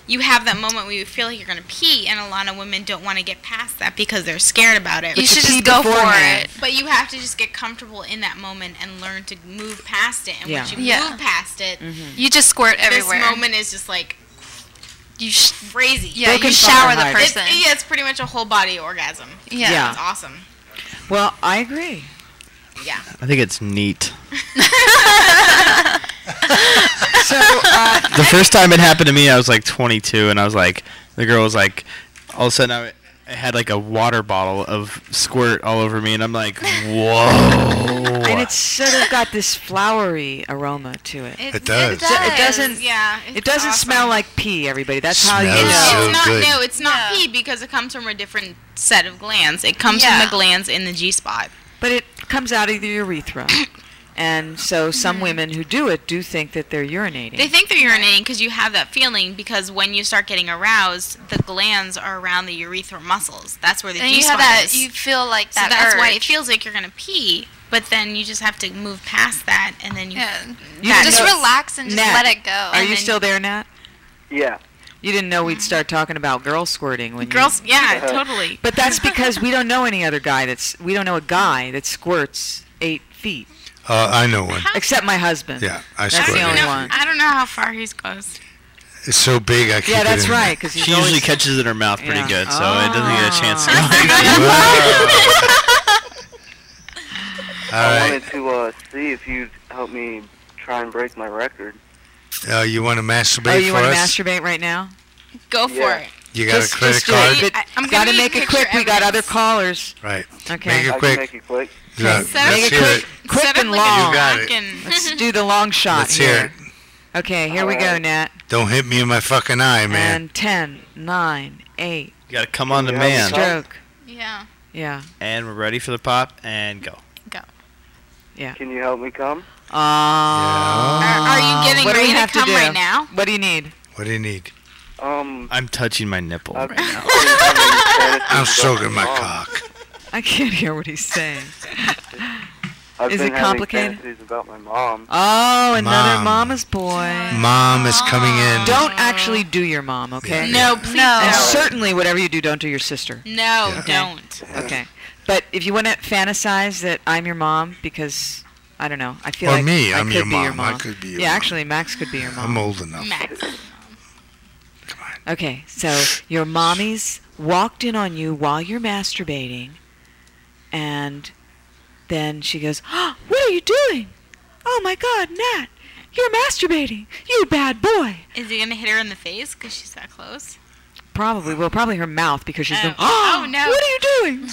you have that moment where you feel like you're going to pee, and a lot of women don't want to get past that because they're scared about it. You should just go for it. But you have to just get comfortable in that moment and learn to move past it. And Yeah. once you Yeah. move past it, You just squirt everywhere. This moment is just like you sh- crazy. Yeah, you shower the person. It's, yeah, it's pretty much a whole body orgasm. Yeah. Yeah. It's awesome. Well, I agree. Yeah. I think it's neat. So uh, The first time it happened to me, I was like twenty-two, and I was like, the girl was like, all of a sudden I, I had like a water bottle of squirt all over me, and I'm like, whoa. and it's sort of got this flowery aroma to it. It, It does. It, does. It doesn't. Yeah. It doesn't awesome. smell like pee. Everybody. That's how you Smells know. so It's not good. no, it's not pee because it comes from a different set of glands. It comes Yeah. from the glands in the G spot. But it comes out of the urethra, and so some women who do it do think that they're urinating. They think they're urinating because you have that feeling because when you start getting aroused, the glands are around the urethral muscles. That's where the And G you spot have that. is. You feel like so that. that's urge. why it feels like you're gonna pee. But then you just have to move past that, and then you. Yeah. You that- Just know- relax and just Nat, let it go. Are And you then- still there, Nat? Yeah. You didn't know we'd start talking about girl squirting when Girls, you... yeah, totally. But that's because we don't know any other guy that's... We don't know a guy that squirts eight feet. Uh, I know one. Except my husband. Yeah, I That's squirt. the only No, one. I don't know how far he goes. It's so big, I keep Yeah, it that's in right, there. because he's She usually always... catches it in her mouth pretty Yeah. good, so it doesn't get a chance to go. All I right. wanted to uh, see if you'd help me try and break my record. Uh, you want to masturbate Oh, you for want to us? masturbate right now? Go for Yeah. it. You got just, a credit just do card? it, but I- I'm gotta gonna make need it quick. picture We got other evidence. callers. Right. Okay. Make it I quick. can make it quick. Yeah, Set up- let's Make it hear quick, it. quick Set and up like a long. You got it. fucking- Let's do the long shot Let's hear it. Okay, here we go, Alright. Nat. Don't hit me in my fucking eye, man. And ten, nine, eight, You gotta come on the Yeah, man. stop. stroke. Yeah. Yeah, And we're ready for the pop, and go. yeah. Can you help me come? Uh, Are, are you getting what do ready we to have to come do? right now? What do you need? What do you need? Um, I'm touching my nipple I've right now. been having fantasies I'm about stroking my mom. cock. I can't hear what he's saying. I've Is been it having complicated? fantasies about my mom. Oh, another Mom. mama's boy. Mom is coming in. Don't actually do your mom, okay? No, please No. And don't. certainly, whatever you do, don't do your sister. No, Okay. don't. Okay. But if you want to fantasize that I'm your mom, because I don't know, I feel Or like me, I I'm could your be mom. your mom. I could be your yeah, mom. actually, Max could be your mom. I'm old enough. Max. Okay, so your mommy's walked in on you while you're masturbating, and then she goes, oh, "What are you doing? Oh my God, Nat, you're masturbating. You bad boy." Is he gonna hit her in the face because she's that close? Probably, well, probably her mouth because she's Oh. going, "Oh, Oh, no. what are you doing?"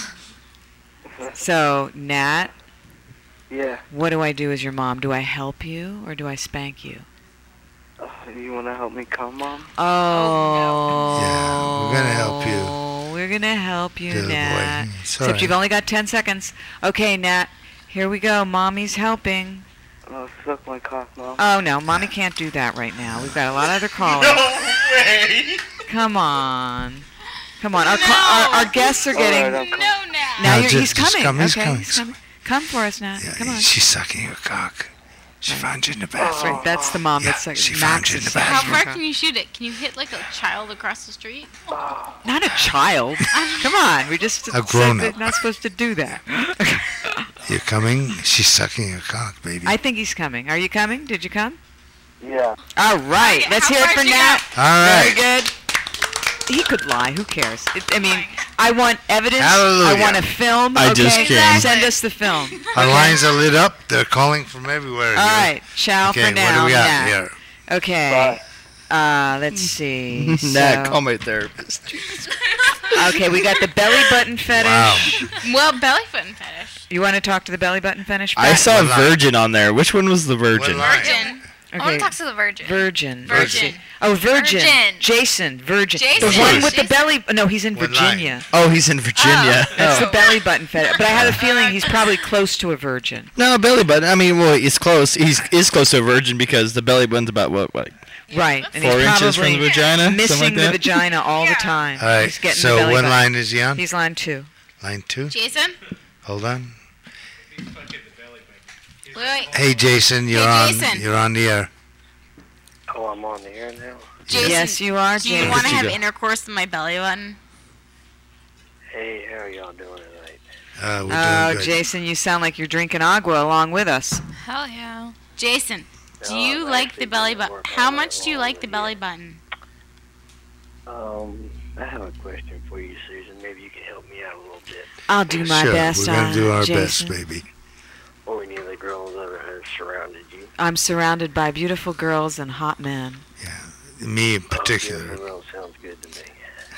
So, Nat, Yeah. what do I do as your mom? Do I help you or do I spank you? Uh, you want to help me come, Mom? Oh. Yeah, we're gonna help you. We're gonna help you, Good boy. Nat. It's Except alright. you've only got ten seconds. Okay, Nat. Here we go. Mommy's helping. Oh, suck my cock, Mom. Oh no, Mommy can't do that right now. We've got a lot of other callers. way! Come on. Come on. Our, ca- our, our guests are getting. Alright, I'll come. No, Nat. Now No, you're, just- he's just coming. come, he's okay, coming. he's coming. Come for us, Nat. Yeah, Come on. she's sucking your cock. She found you in the bathroom. Right, that's the mom Yeah, that's like she Max found you in is the sucking How bathroom. her far cock. can you shoot it? Can you hit like a child across the street? Not a child. Come on, we just A said grown-up. they're not supposed to do that. You're coming? She's sucking your cock, baby. I think he's coming. Are you coming? Did you come? Yeah. All right, Okay, let's how hear it far for did you Nat. All right. Very good. He could lie. Who cares? It, I mean, I want evidence. Hallelujah. I want a film. I okay? just came. Send us the film. Our lines are lit up. They're calling from everywhere. All here. right. Ciao Okay, for now. what do we got Nat. here? Okay. Uh, let's see. Nat, So- call my therapist. Okay, we got the belly button fetish. Well, belly button fetish. You want to talk to the belly button fetish? I Pat? saw What line? Virgin on there. Which one was the Virgin? What line? Virgin. I want Okay. to talk to the virgin. Virgin. Virgin. Let's see. Oh, Virgin. Virgin. Jason. Virgin. Jason. The one with the Jason. belly. No, he's in What Virginia. Oh, he's in Virginia. That's Oh. the belly button fetish. But I had a feeling he's probably close to a virgin. No, belly button. I mean, well, he's close. He's is close to a virgin because the belly button's about what, like Right. And four he's inches from the probably vagina, missing something the like that. vagina all the Yeah. time. All right. He's getting the So belly what button. line is he on? He's line two. Line two. Jason? Hold on. Wait, wait. Hey, Jason, you're Hey, on. Jason. You're on the air. Oh, I'm on the air now. Jason, Yes, you are, Do you Jason. want to Good to have go. intercourse with my belly button? Hey, how are y'all doing tonight? Uh, we're Oh, doing good. Jason, you sound like you're drinking agua along with us. Hell yeah. Jason, do No, you I'm like actually the belly doing button? work How all much do you along like the with belly you. button? Um, I have a question for you, Susan. Maybe you can help me out a little bit. I'll do my sure, best. we're gonna uh, do our Jason. best, baby. Or any of the girls ever have surrounded you? I'm surrounded by beautiful girls and hot men. Me in Oh, particular. good, well, sounds good to me.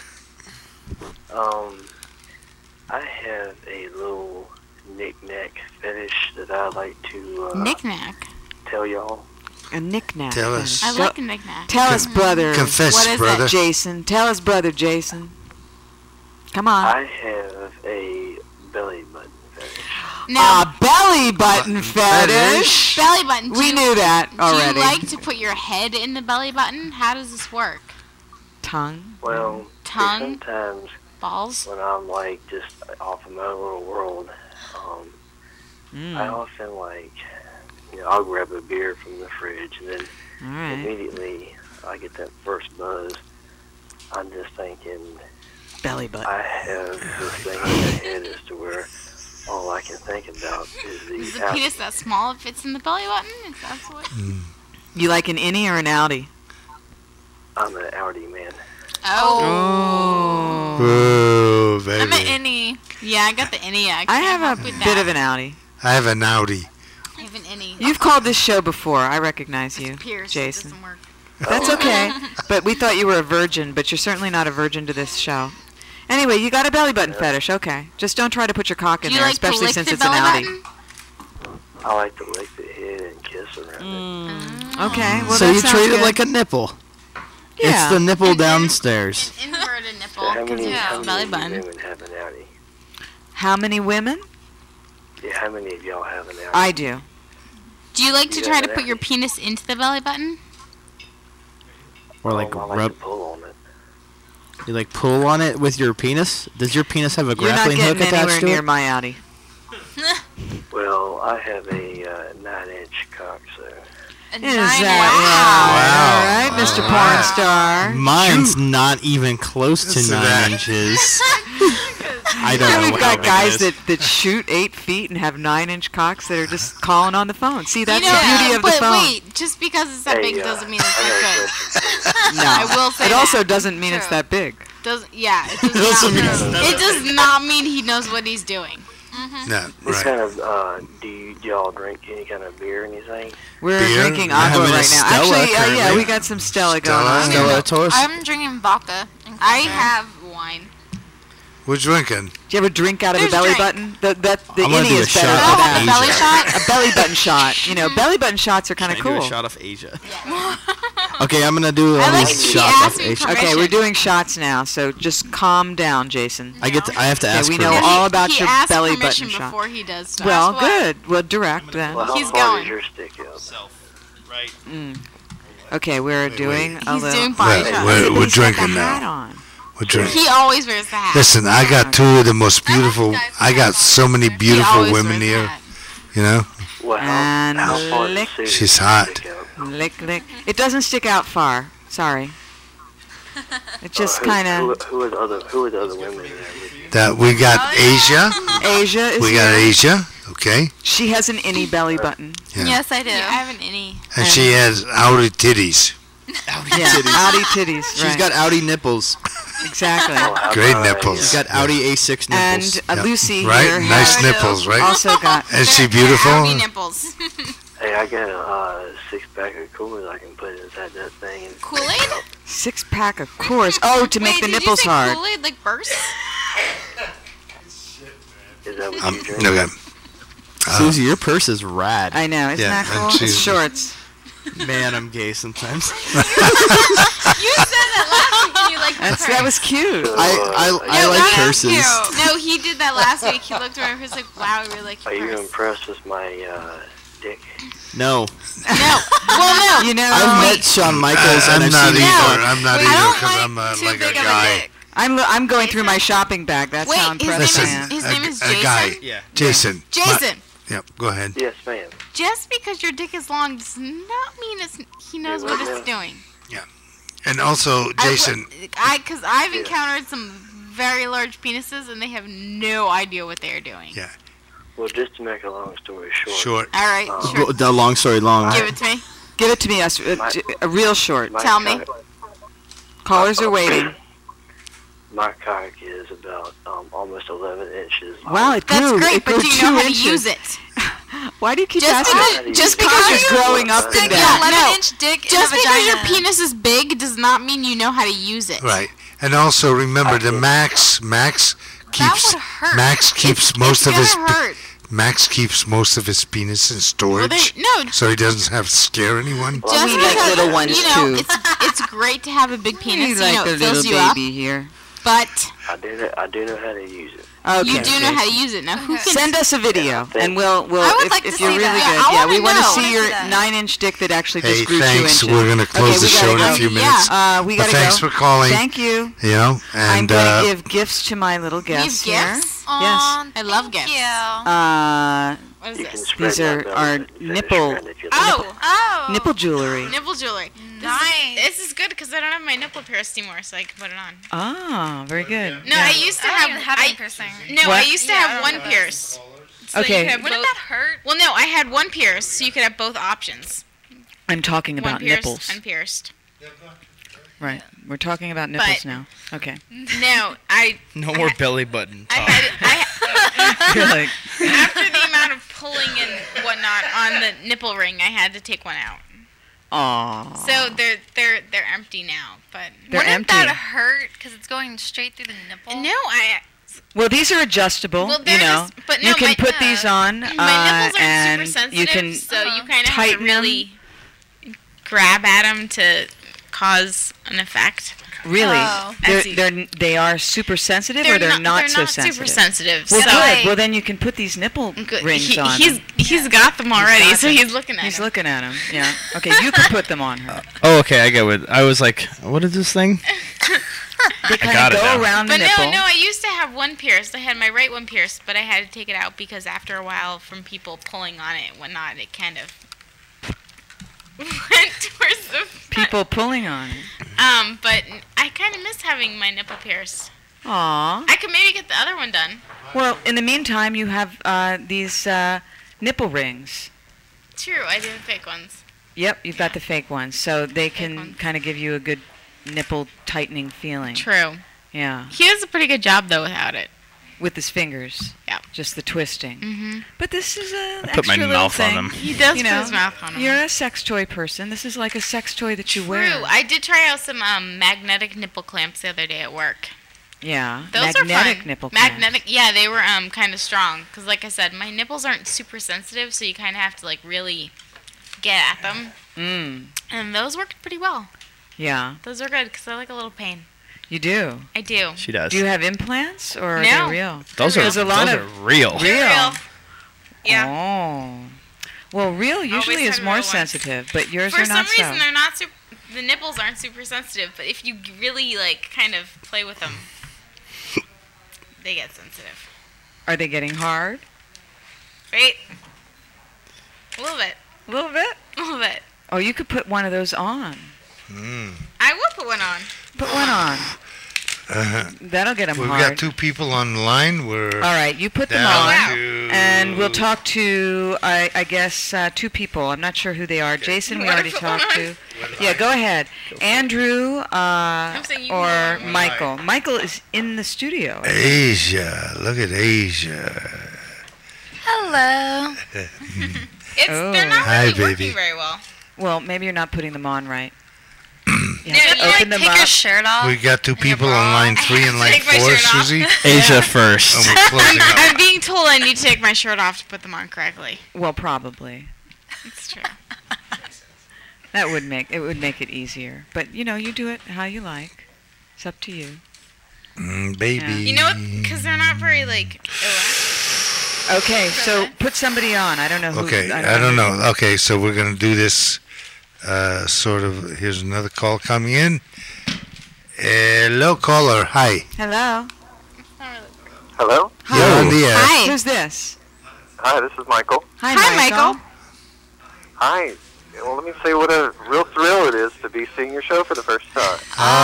Um, I have a little knick-knack fetish that I like to uh, Knick-knack. tell y'all. A knick-knack. Tell fetish. us. I Go- like a knick-knack. Tell us, brother. Confess, what is brother. that, Jason? Tell us, brother Jason. Come on. I have a belly button fetish. Now, A belly button Button fetish. belly button. do We you- knew that Do already. you like to put your head in the belly button? How does this work? Tongue. Well, Tongue? sometimes Balls? when I'm like just off of my little world, um, Mm. I often like, you know, I'll grab a beer from the fridge and then All right. immediately I get that first buzz. I'm just thinking Belly button. I have this thing in my head as to where all I can think about is the, Is the out- penis that small if it's in the belly button? Is that what? You like an innie or an outie? I'm an outie man. Oh. Oh, baby. I'm an innie. Yeah, I got the innie. I, I can't have help a with bit that. of an outie. I have an Audi. I have an innie. You've called this show before. I recognize you, Pierce. Jason. It doesn't work. That's okay. But we thought you were a virgin, but you're certainly not a virgin to this show. Anyway, you got a belly button fetish. Okay. Just don't try to put your cock in Do you there, like to especially lick since the it's an belly outie. button? I like to lick the head and kiss around it. Okay. Well, so that you sounds treat good. it like a nipple. Yeah. It's the nipple downstairs. Inverted nipple. So how 'cause many, it's how a many belly of you button. women have an outie? How many women? Yeah, how many of y'all have an outie? I do. Do you like to You try have to an put your outie? penis into the belly button? Or like Um, I like rub. to pull on it. You like pull on it with your penis? Does your penis have a You're not grappling hook getting anywhere attached to near it? my outie. Well, I have a uh, nine-inch cock, so A Is nine that right? Wow. All right, Mister Wow. Porn Star. Mine's not even close to Listen to nine that. inches. I don't Yeah, know we've how got big guys it is. that, that shoot eight feet and have nine-inch cocks that are just calling on the phone. See, that's you know, the beauty of the but phone. wait, just because it's that Hey, big uh, doesn't mean it's I got a that question for you. No, I will say it also that. doesn't mean it's True. that big. good. Does yeah, it does, Doesn't mean not, it's that it does not mean he knows what he's doing. No, What right. kind of, uh, do, you, do y'all drink any kind of beer or anything? We're Beer? drinking We're agua having a right now. Stella Actually, uh, yeah, currently. we got some Stella, Stella? going on. Stella Artois? I'm drinking vodka. and I coffee. have wine. We're drinking. Do you ever drink out of There's a belly drink. button? The, that, the I'm gonna innie do a is better shot for of that. A belly shot? A belly button shot. You know, belly button shots are kind of Can I do cool. a shot of Asia? Okay, I'm gonna do I all like these he shots asked of me Asia. for- Okay, we're permission. doing shots now, so just calm down, Jason. I get. To, I have to Okay, ask. we for know permission. all about he your asked belly permission button shot. before he does stuff. Well, what? good. Well, direct then. Well, how He's far going. does your stick up? Right. Mm. Okay, we're Wait, doing a He's little. doing body Yeah, shots. we're, we're He's got the drinking hat now. on. We're drinking. He always wears the hat. Listen, I got two of the most beautiful. I got so many He beautiful always women wears the here. hat. You know, Well, how, And how far lick. does She's hot. stick up? Lick, lick. It doesn't stick out far. Sorry. It just Uh, who- kind of. Who, who are the other? Who are the other women there with you? that we got Asia. Asia is We got here. Asia. Okay, She has an innie belly button. Yeah. Yes, I do. Yeah, I have an innie. and she has outer titties. Yeah, outie titties. She's right. got outie nipples. exactly. Oh, how Great about, nipples. She's got outie A six And nipples. uh, Yep. Lucy Right, here nice has nipples, right? also got. And she They're- they're beautiful. outie nipples. Hey, I got a uh, six-pack of Coolers I can put inside that thing. And Kool-Aid? Six pack of course. Oh, to make Wait, the did nipples you say hard. Kool-Aid like burst? Is that what Um, you drink? okay. Uh, Susie, your purse is rad. I know, isn't Yeah, that and cool? she's- It's shorts. Man, I'm gay sometimes. You said that last week and you like the That's, purse. that was cute. So, I uh, I, are I you- like that is purses. cute. No, he did that last week. He looked around and he was like, wow, I really like Are your you purse. impressed with my uh, dick? No, No. Well, no. You know, I've met Shawn Michaels I, and I'm I've not seen either. No. I'm not Wait, I either don't because like I'm uh, too like a big of a guy. dick. I'm I'm going through my shopping bag. That's Wait, how his impressed Listen, I am. His a, name is a Jason? guy. Yeah. Jason. Jason, My- yep. Go ahead. Yes, ma'am. just because your dick is long does not mean it's, he knows Yeah, what well, it's yeah. doing. And also, Jason. I because I've encountered some very large penises, and they have no idea what they are doing. Yeah. Well, just to make a long story short. Short. All right, Um, sure. The long story long. Give it to me. Give it to me, us- uh, My- j- a real short. my Tell me. cock- Callers are waiting. My cock is about um, almost eleven inches. Wow, it That's grew. great, it grew but do you two know how to inches. use it? Why do you keep Just asking? because, just Because because it's you growing up Stick and an down. eleven No. inch dick just in a because your vagina. penis is big does not mean you know how to use it. Right. And also remember the Max Max keeps would hurt. Max keeps most it's of his gonna hurt. Max keeps most of his penis in Well, storage, they, no, so he doesn't have to scare anyone. Well, just we like because, little ones you know, too. it's it's great to have a big penis. We you like know, the it fills little you up. baby here. But I do know, I do know how to use it. Okay. you do know how to use it. Now, who can Send us a video, and we'll we'll I would if, like to if you're see really that. good. Yeah, I Yeah, we wanna want to know. see I your wanna see that. nine-inch dick that actually Hey, just grew thanks. two inches. We're gonna close okay, the we show gotta in a go. few Yeah. minutes. Uh, we But gotta thanks go. for calling. Thank you. You know, I'm and gonna uh, give gifts to my little guests These here. gifts? Aw, I love thank gifts. you. Uh, What is You can this? spread These my are belly our and finish nipple- around if you like. Oh, Oh. nipple jewelry. nipple jewelry. This Nice. Is, this is good because I don't have my nipple pierced anymore, so I can put it on. Ah, very good. No, Yeah. I used to I don't have. even have I, any piercing. no, I What? used to Yeah, I have don't one know about pierce. So Okay. You could have Wouldn't both- that hurt? Well, no, I had one pierce, so you could have both options. I'm talking One about pierced, nipples. unpierced. Right. We're talking about nipples But- now. Okay. No, I. No I more had- belly button I talk. had. I, You're like, after the amount of pulling and whatnot on the nipple ring, I had to take one out. aw. So they're they're they're empty now. But They're Wouldn't empty. that hurt? Because it's going straight through the nipple. no, I. Well, these are adjustable. Well, you they're know, just- but you no, can my- put uh, these on, My uh, nipples aren't and super sensitive, you can so you Uh-huh. kind of have to tighten them. really grab at them to cause an effect. really. Oh. They're, As you- they're they are super sensitive, or they're not, they're so not sensitive. super sensitive. Well, so good. Well, then you can put these nipple Good. rings He- on. he's them. he's got them already, got so them. he's looking at He's them. looking at them. Yeah. Okay, you can put them on her. Oh, okay, I get what. I was like, what is this thing? They kind got of it go now. around the But nipple. no, no, I used to have one pierced. I had my right one pierced, but I had to take it out because after a while, from people pulling on it and whatnot, it kind of went towards the front. People pulling on it. Um, but I kind of miss having my nipple pierced. Aw. I could maybe get the other one done. Well, in the meantime, you have uh, these uh, nipple rings. True, I do have fake ones. Yep, you've got the fake ones, so they can ones. kind of give you a good nipple tightening feeling. True. Yeah, He does a pretty good job though without it. with his fingers. Yeah. Just the twisting. Mm-hmm. But this is a I put my extra little mouth on thing. them. He does You put know, his mouth on them. You're a sex toy person. This is like a sex toy that you True. wear. I did try out some um, magnetic nipple clamps the other day at work. Yeah, Those magnetic are fun. nipple clamps. Magnetic, yeah, they were um kind of strong because, like I said, my nipples aren't super sensitive, so you kind of have to like really get at them. Mm. And those worked pretty well. Yeah, Those are good because I like a little pain. you do. I do. She does. Do you have implants or are No. they real? those are There's a lot those of are real. They're real. Yeah. Oh. Well, real usually Always is had more real ones. sensitive, but yours For are some not reason, so. they're not super. The nipples aren't super sensitive, but if you really like kind of play with them, they get sensitive. Are they getting hard? Right? A little bit. A little bit. A little bit. Oh, you could put one of those on. Mm. I will put one on. Put one on. Uh, That'll get them we've hard. got two people on the line. We're All right, you put them down on, to and we'll talk to, I, I guess, uh, two people. I'm not sure who they are. Jason, we Wanna already put one talked on? to. Yeah, go ahead. Andrew uh, saying you or can go on. Michael. Michael is in the studio. Asia. Look at Asia. Hello. It's Oh. they're not Hi, really baby. working very well. Well, maybe you're not putting them on right. You No, have to you like open them Take up. your shirt off. We got two people on line three and line Take my four, shirt off. Susie. Asia first. And we're closing up. I'm being told I need to take my shirt off to put them on correctly. Well, probably. It's true. That would make it would make it easier. But you know, you do it how you like. It's up to you. Mm, baby. Yeah. You know what? Because they're not very like. elastic. Okay, so put somebody on. I don't know who. Okay, I don't know. Okay, so we're going to do this uh, sort of. Here's another call coming in. Hello, caller. Hi. Hello. Hello? You're on the air. Hi. Who's this? Hi, this is Michael. Hi, Hi, Michael. Michael. Hi. well, let me say what a real thrill it is to be seeing your show for the first time.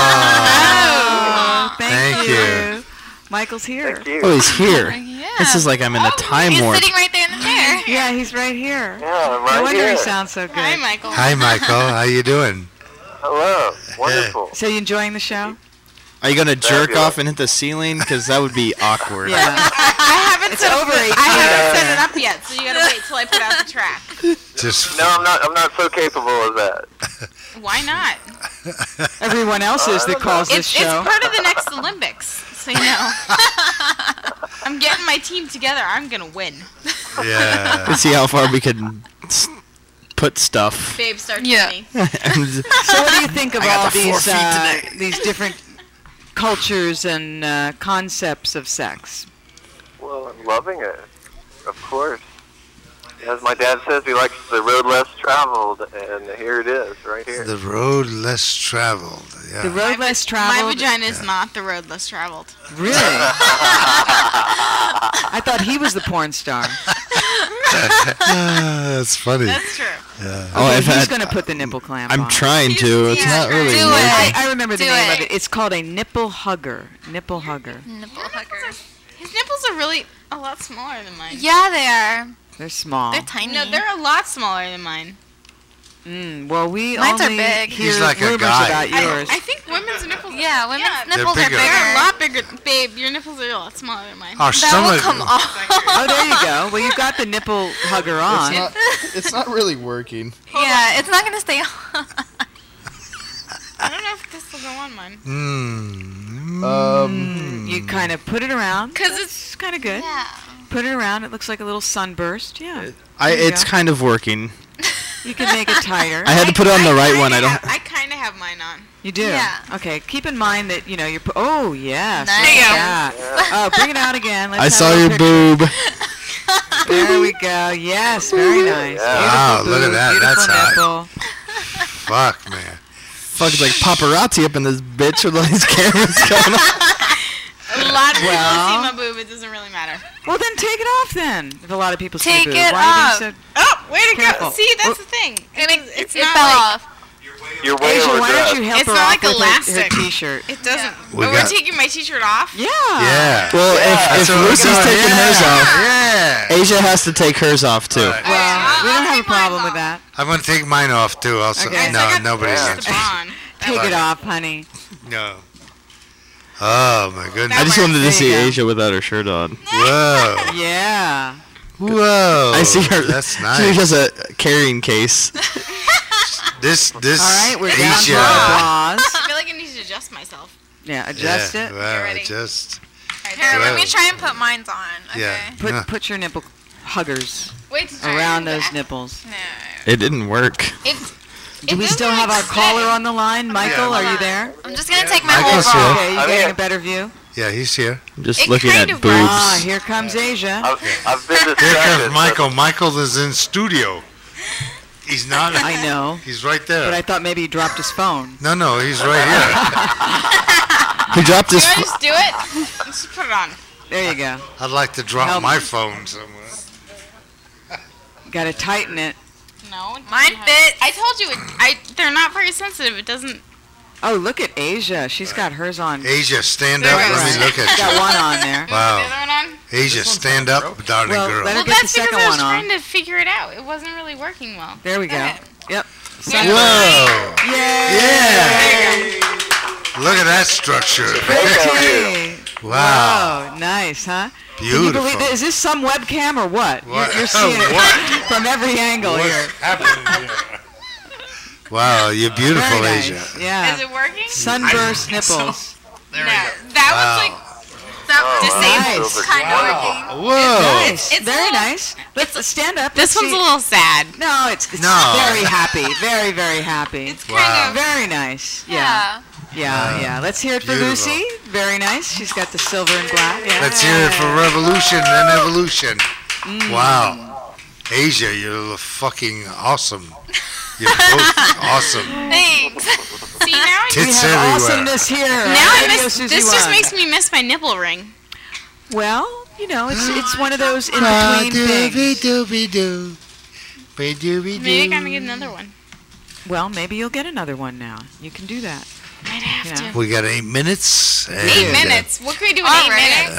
Oh, thank, Thank you. you. Michael's here. Thank you. Oh, he's here. Yeah. This is like I'm in a time He's warp. sitting right there in the chair. Yeah, he's right here. Yeah, I'm No right wonder here. he sounds so good. Hi, Michael. Hi, Michael. How you doing? Hello. Wonderful. So you enjoying the show? Are you gonna jerk Fabulous. off and hit the ceiling? Because that would be awkward. Yeah. I haven't It's set over up the- eighteen. I haven't set it up yet, so you gotta wait till I put out the track. Just No, I'm not. I'm not so capable of that. Why not? Everyone else is that calls this It's, show. it's part of the next Olympics, so you know. I'm getting my team together. I'm gonna win. yeah. Let's see how far we can s- put stuff. Babe, start Yeah. with me. So what do you think of I got all the four these feet uh, today. these different cultures and uh, concepts of sex? Well, I'm loving it. Of course. As my dad says, he likes the road less traveled, and here it is, right here. The road less traveled. Yeah. The road less My traveled. vagina is not the road less traveled. Really? I thought he was the porn star. Ah, that's funny. That's true. Yeah. Oh, Okay, I've he's had. going to put the nipple clamp I'm on. trying to. It's yeah, not really do working. it. I, I remember the Do name it. of it. It's called a nipple hugger. Nipple hugger. Nipple hugger. His nipples are really a lot smaller than mine. Yeah, they are. They're small. They're tiny. No, they're a lot smaller than mine. Mm, well, we Mine's are only big. hear He's like a rumors guy. about I, yours. I think women's nipples. Yeah, women's Yeah, nipples are bigger. bigger. They're a lot bigger, babe. Your nipples are a lot smaller than mine. Our That stomach. will come off. Oh, there you go. Well, you've got the nipple hugger on. It's not, it's not really working. Yeah, it's not gonna stay on. I don't know if this will go on mine. Mm. Um, You kind of put it around. Cause it's It's kind of good. Yeah. Put it around. It looks like a little sunburst. Yeah. I. There you It's go. kind of working. You can make it tighter. I had to put it on the right one. I kinda don't. have- I kind of have mine on. You do? Yeah. Okay. Keep in mind that, you know, you're... Pu- oh, yes. Nice. look There you at that. Oh, bring it out again. Let's I have saw a your picture. boob. There we go. Yes, very nice. Yeah. Wow, Beautiful look at boob, that. beautiful That's hot. nipple. Fuck, man. Fuck, it's like paparazzi up in this bitch with all these cameras going on. A lot of people Well- see my boob. It doesn't really matter. Well, then take it off then. If a lot of people see Take boob. it Why are off. you so... Oh, way to Careful. go! See, that's Oh. the thing. And it, It's it not fell like- off. You're way Asia, why don't you overdressed. help It's her not off like with her- her, elastic. t-shirt? It doesn't. We oh, got- we're taking my t-shirt off. Yeah. Yeah. Well, if, That's if what we're Lucy's doing. taking yeah. hers off, Yeah. Asia has to take hers off too. Right. Well, I'll- we I'll don't have a take mine problem off. with that. I'm going to take mine off, too. Also, Okay. No, So I got nobody just gets the bond. Take it off, honey. No. Oh, my goodness. I just wanted There to you see go. Asia without her shirt on. Whoa. Yeah. Whoa. I see her. That's She nice. has a carrying case. This, this All right, we're down to Asia. our bras. I feel like I need to adjust myself. Yeah, adjust yeah, it. Wow, ready? just. Here, let me Whoa. try and put mine on. Okay. Yeah. Put Yeah. put your nipple huggers Wait to try around it. those nipples. No. It didn't work. It's, Do it we doesn't still have our extend. caller on the line? Michael, Yeah. are you there? I'm just gonna take my Michael's whole here. bra. Okay, you I'm getting here. a better view? Yeah, he's here. I'm just It looking kind at of boobs. works. Ah, here comes Asia. I've, I've been Here distracted. comes Michael. Michael is in studio. He's not. I know, He's right there. but I thought maybe he dropped his phone. no, no, he's right here. He dropped Do his. you Fo- want to just do it? Let's just put it on. There you go. I'd like to drop Help. my phone somewhere. Got to tighten it. No. it Mine doesn't have- fits. I told you, it, I they're not very sensitive. It doesn't. Oh, look at Asia. She's got hers on. Asia, stand There up. it Let is. me look at Got you. one on there. Do you want the Wow. other one on? Asia, stand up, darling Well, girl. let her Well, get the that's because second I was one on. trying to figure it out. It wasn't really working well. There we go. Okay. Yep. Whoa. Yay! Yeah. Look at that structure. Okay. Wow. Whoa, nice, huh? Can you Beautiful. believe that? Is this some webcam or what? You're, What? you're seeing it What? from every angle What's here. happening here? Wow, you're beautiful, Very Asia. nice. Yeah. Is it working? Sunburst I think so. nipples. no. That Wow. was like That Oh, was Nice. disabled. Kind of working. Whoa. Nice. it's a Very little- nice. Let's stand up. this Let's one's see. a little sad. No, it's, it's No. very happy. Very, very happy. It's Wow. kind of. Very nice. Yeah. Yeah. Yeah, yeah. Let's hear it for Beautiful. Lucy. Very nice. She's got the silver and black. Yeah. Let's hear it for revolution and evolution. Mm. Wow. Asia, you're fucking awesome. You're both awesome. Thanks. See now, I, We Tits have everywhere. awesomeness here. now I Radio miss. Susie This just One. makes me miss my nipple ring. Well, you know, it's it's one of those in between things. Dooby dooby doo. Be dooby Maybe I doo. gotta get another one. Well, maybe you'll get another one now. You can do that. Might have Yeah. to. We got eight minutes. and, Eight uh, minutes. What can we do in eight minutes?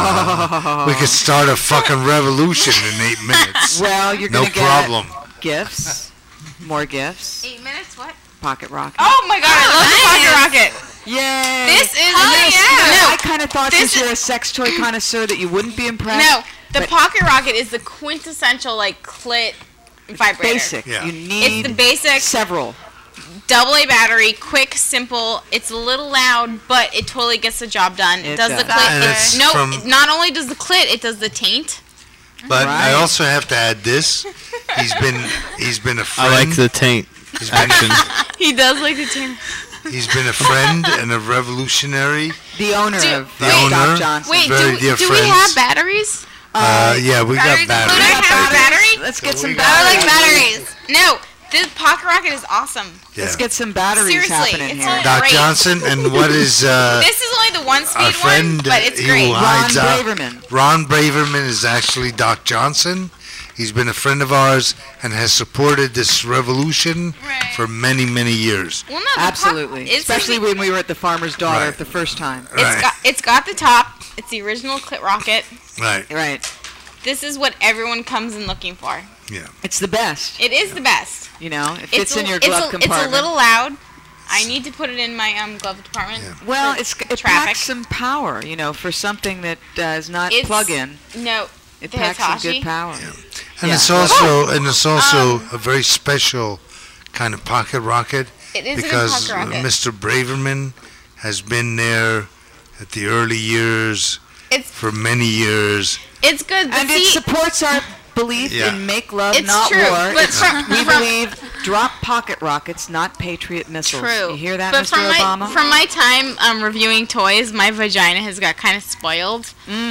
Uh, we could start a fucking revolution in eight minutes. Well, you're no gonna get problem. gifts, more gifts. Eight minutes? What? Pocket rocket. Oh my god, I love the pocket rocket. Yay! This is And this, yeah. no. I kind of thought This since you're a sex toy connoisseur that you wouldn't be impressed. No, the but pocket rocket is the quintessential like clit vibrator. basic. Yeah. You need It's the basic several. double A battery, quick, simple. It's a little loud, but it totally gets the job done. It, It does, the does. clit. And it's no, from- not only does the clit, it does the taint. But I Right. also have to add this. He's been he's been a I friend. like the taint He's been, action. He does like the taint. he's been a friend and a revolutionary. The owner Do- of The uh, owner. Doc Johnson. Wait, Very do, we- dear do we friends. have batteries? Uh, yeah, we batteries got included? batteries. I have a baby. battery? Let's get So some we batteries. got- I like batteries. No, the pocket rocket is awesome. Yeah. Let's get some batteries Seriously, happening it's here. all- Doc Great. Johnson, and what is uh, This is only the one speed our friend? one, but it's uh, great. who Ron hides out- Braverman. Ron Braverman is actually Doc Johnson. He's been a friend of ours and has supported this revolution Right. for many, many years. Well, no, the Absolutely. Po- it's Especially when we were at the Farmer's Daughter Right. the first time. It's Right. got it's got the top. It's the original clit rocket. Right. Right. This is what everyone comes in looking for. Yeah. It's the best. It is the best. You know, it It's fits a, in your it's glove a, compartment. It's a little loud. I need to put it in my um glove department. Yeah. Well, for it's it traffic. packs some power, you know, for something that uh, is not It's- plug-in. No, It the packs some Hitachi. good power. And Yeah. it's also and it's also Um, a very special kind of pocket rocket It is a good because pocket rocket. Mister Braverman has been there at the early years It's for many years. it's good. But And it see, supports our belief Yeah. in make love, It's not true, war. but It's- from- we from- believe drop pocket rockets, not Patriot missiles. true. You hear that, but Mister from my, Obama? From my time um reviewing toys, my vagina has got kind of spoiled.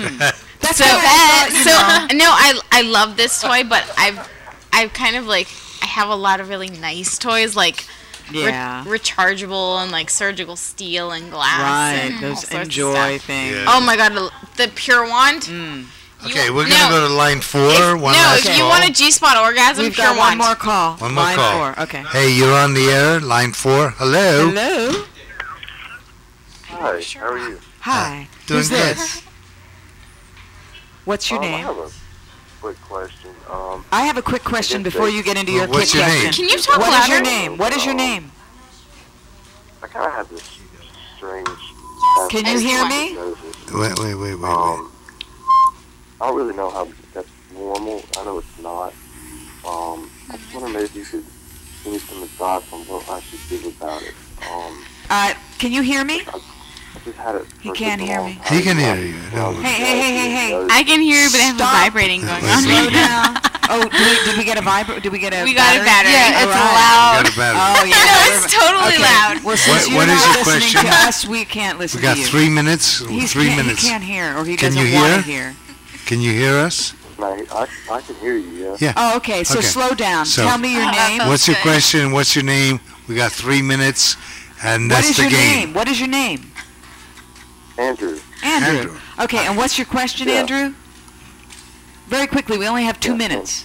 That's So, what I thought, you so know. no, I I love this toy, but I've I've kind of like I have a lot of really nice toys like re- Yeah. rechargeable and like surgical steel and glass. Right, and all those sorts of enjoy stuff. things. Yeah. Oh my god, the Pure Wand. Mm. You- Okay, we're gonna no, go to line four. if- One no, last if you call. want a G spot orgasm, We've Pure got one Wand. more call. One more Line call. four. Okay. Hey, you're on the air. Line four. Hello. Hello. Hi, how are you? Hi. Doing Who's good. this? What's your um, I name? have a quick question. Um, I have a quick question guess before they- you get into Well, your what's quick your name? question. Can you talk What is your louder? name? What is your Um, name? I kind of have this strange. Can you hear me? diagnosis. Wait, wait, wait, wait, wait. Um, I don't really know how that's normal. I know it's not. Um, I just wonder maybe if you could give me some advice on what I should do about it. Um, Uh, can you hear me? I just had it. He for can't such a hear long me. time. He can hear you. No. Hey, hey, hey, hey, hey. I can hear you, but I have Stop. a vibrating going on. Slow down. Oh, did we, did we get a vibra? Did we get a? We got a battery. Yeah, it's All right. loud. Got a battery. Oh yeah. No, it's totally Okay. loud. Well, since What- you're what is not your listening question? to us, we can't listen We got to you. three minutes. He's three can't, minutes. He can't hear, or he Can doesn't you want to hear? hear. Can you hear us? I, I, I can hear you. Yeah. Yeah. Oh, okay. So Okay. slow down. So- Tell me your Oh, that name. felt- What's your good. question? What's your name? We got three minutes, and What that's is the your game. name? What is your name? Andrew. Andrew. Andrew. Okay, and what's your question, Yeah. Andrew? Very quickly. We only have two Yeah, minutes.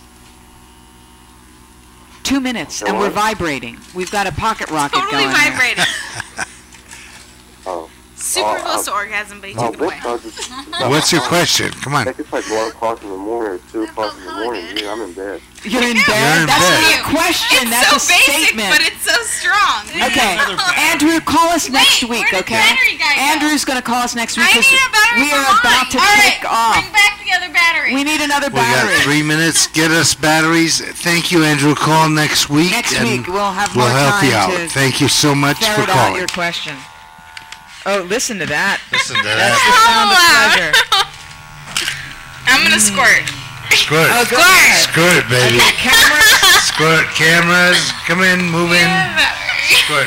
Two minutes, So and we're what? vibrating. We've got a pocket rocket Totally going. here. vibrating. Oh. Super Oh, close to I- orgasm, but he Oh, took it away. this does it's not What's your fun. question? Come I on. think it's like one o'clock in the morning or two o'clock in the morning. Yeah, I'm in bed. You're in You're bed. in That's bed. not a question. It's That's so a basic, statement. but it's so strong. Okay, Andrew, call us next Wait, week, where did the okay? battery guy go? Andrew's going to call us next week. I 'cause need a battery we for are mine. about to All right, take off. bring back the other battery. We need another We got battery. three minutes. Get us batteries. Thank you, Andrew. Call next week. Next and week, we'll have we'll more help time you out. to Thank you so much for ferret out calling. your question. Oh, listen to that. Listen to That's that. the sound of pleasure. I'm gonna squirt. Squirt. Oh, go ahead. Squirt, baby. Cameras? Squirt. Cameras. Come in. Move in. Squirt.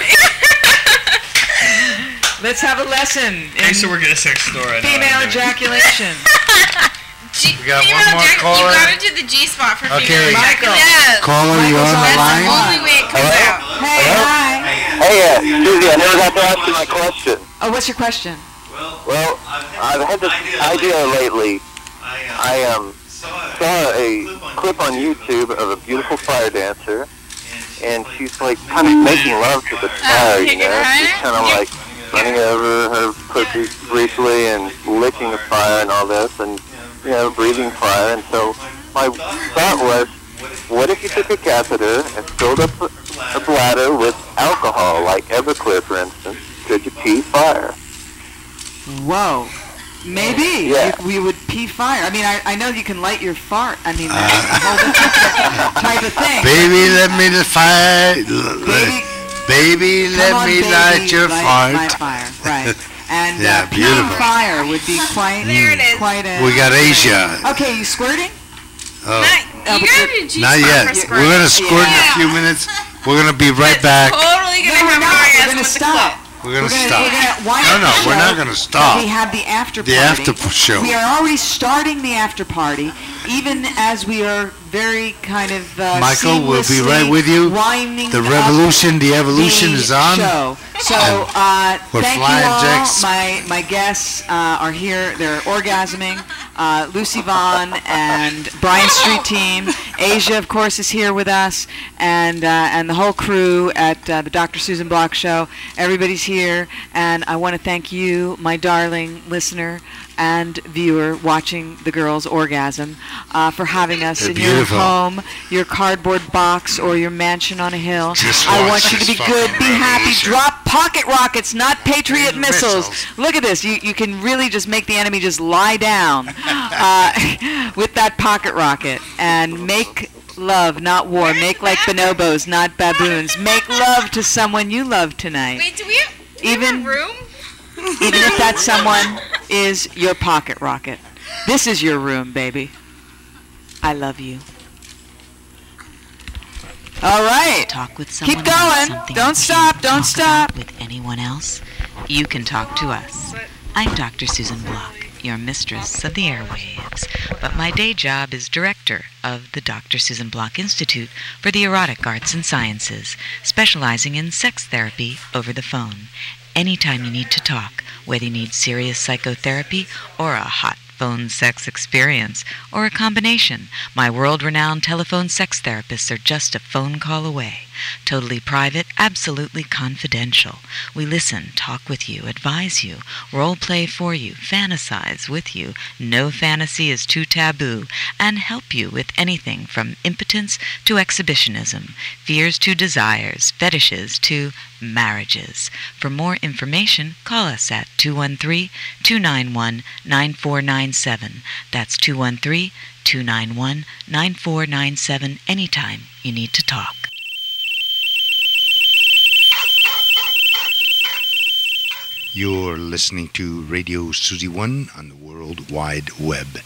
Let's have a lesson in Thanks to work at a sex store. I know female how to do it. ejaculation. G- We got female one more ejac- caller. You gotta do the G spot for Okay. female Michael. ejaculation. Yes. Caller, you Michael's on on the the line? line. Only way it comes out. Hey, hi. Hey, uh, Susie, I never got to ask you my question. Oh, what's your question? Well, I've had this idea lately. I um saw a clip on YouTube of a beautiful fire dancer, and she's like kind of making love to the fire, you know. She's kind of like running over her pussy briefly and licking the fire and all this, and you know, breathing fire. And so my thought was, what if you took a catheter and filled up a, a bladder with alcohol, like Everclear, for instance? Could you pee fire? Whoa. Maybe Yeah. you, we would pee fire. I mean, I, I know you can light your fart. I mean, that's a whole different type of thing. Baby, let me the fire. Baby, baby Come let on, me baby, light your light fart. my fire. Right. And Yeah, uh, peeing beautiful. fire would be quite, There it is. quite a... We got Asia. Okay, you squirting? Oh. Uh, You gotta do G-spot Not yet. for We're gonna squirting. squirt in a few minutes. We're gonna be right back. Totally gonna No, we're have an not. We're orgasm gonna with the stop. clip. We're gonna We're stop. We're gonna wind No, up no, the we're show, not gonna but stop. We have the after The party. after p- show. We are already starting the after party, even as we are very kind of uh, Michael, we'll be seamlessly right with you. winding The up revolution, the evolution the is on. Show. So And uh, we're thank you flying all. jacks. My my guests uh, are here. They're orgasming. Uh, Lucy Vaughn and Bryan Street team. Asia, of course, is here with us, and uh, and the whole crew at uh, the Doctor Susan Block Show. Everybody's here, and I want to thank you, my darling listener and viewer, watching the girls orgasm, uh, for having us They're in beautiful. your home, your cardboard box, or your mansion on a hill. Just I watch want you to this be good, fucking be happy, revolution. drop pocket rockets, not Patriot missiles. Missiles. Look at this. You you can really just make the enemy just lie down uh, with that pocket rocket and make love, not war. Make like bonobos, not baboons. Make love to someone you love tonight. Wait, do we have, do we Even- have a room? Even if that someone is your pocket rocket. This is your room, baby. I love you. All right. Talk with someone Keep about going. something Don't you stop. can't Don't talk stop. about with anyone else. You can talk to us. I'm Doctor Susan Block, your mistress of the airwaves, but my day job is director of the Doctor Susan Block Institute for the Erotic Arts and Sciences, specializing in sex therapy over the phone. Anytime you need to talk, whether you need serious psychotherapy or a hot phone sex experience, or a combination, my world-renowned telephone sex therapists are just a phone call away. Totally private, absolutely confidential. We listen, talk with you, advise you, role play for you, fantasize with you. No fantasy is too taboo, and help you with anything from impotence to exhibitionism, fears to desires, fetishes to marriages. For more information, call us at two one three, two nine one, nine four nine seven. That's two one three, two nine one, nine four nine seven anytime you need to talk. You're listening to Radio Susie One on the World Wide Web.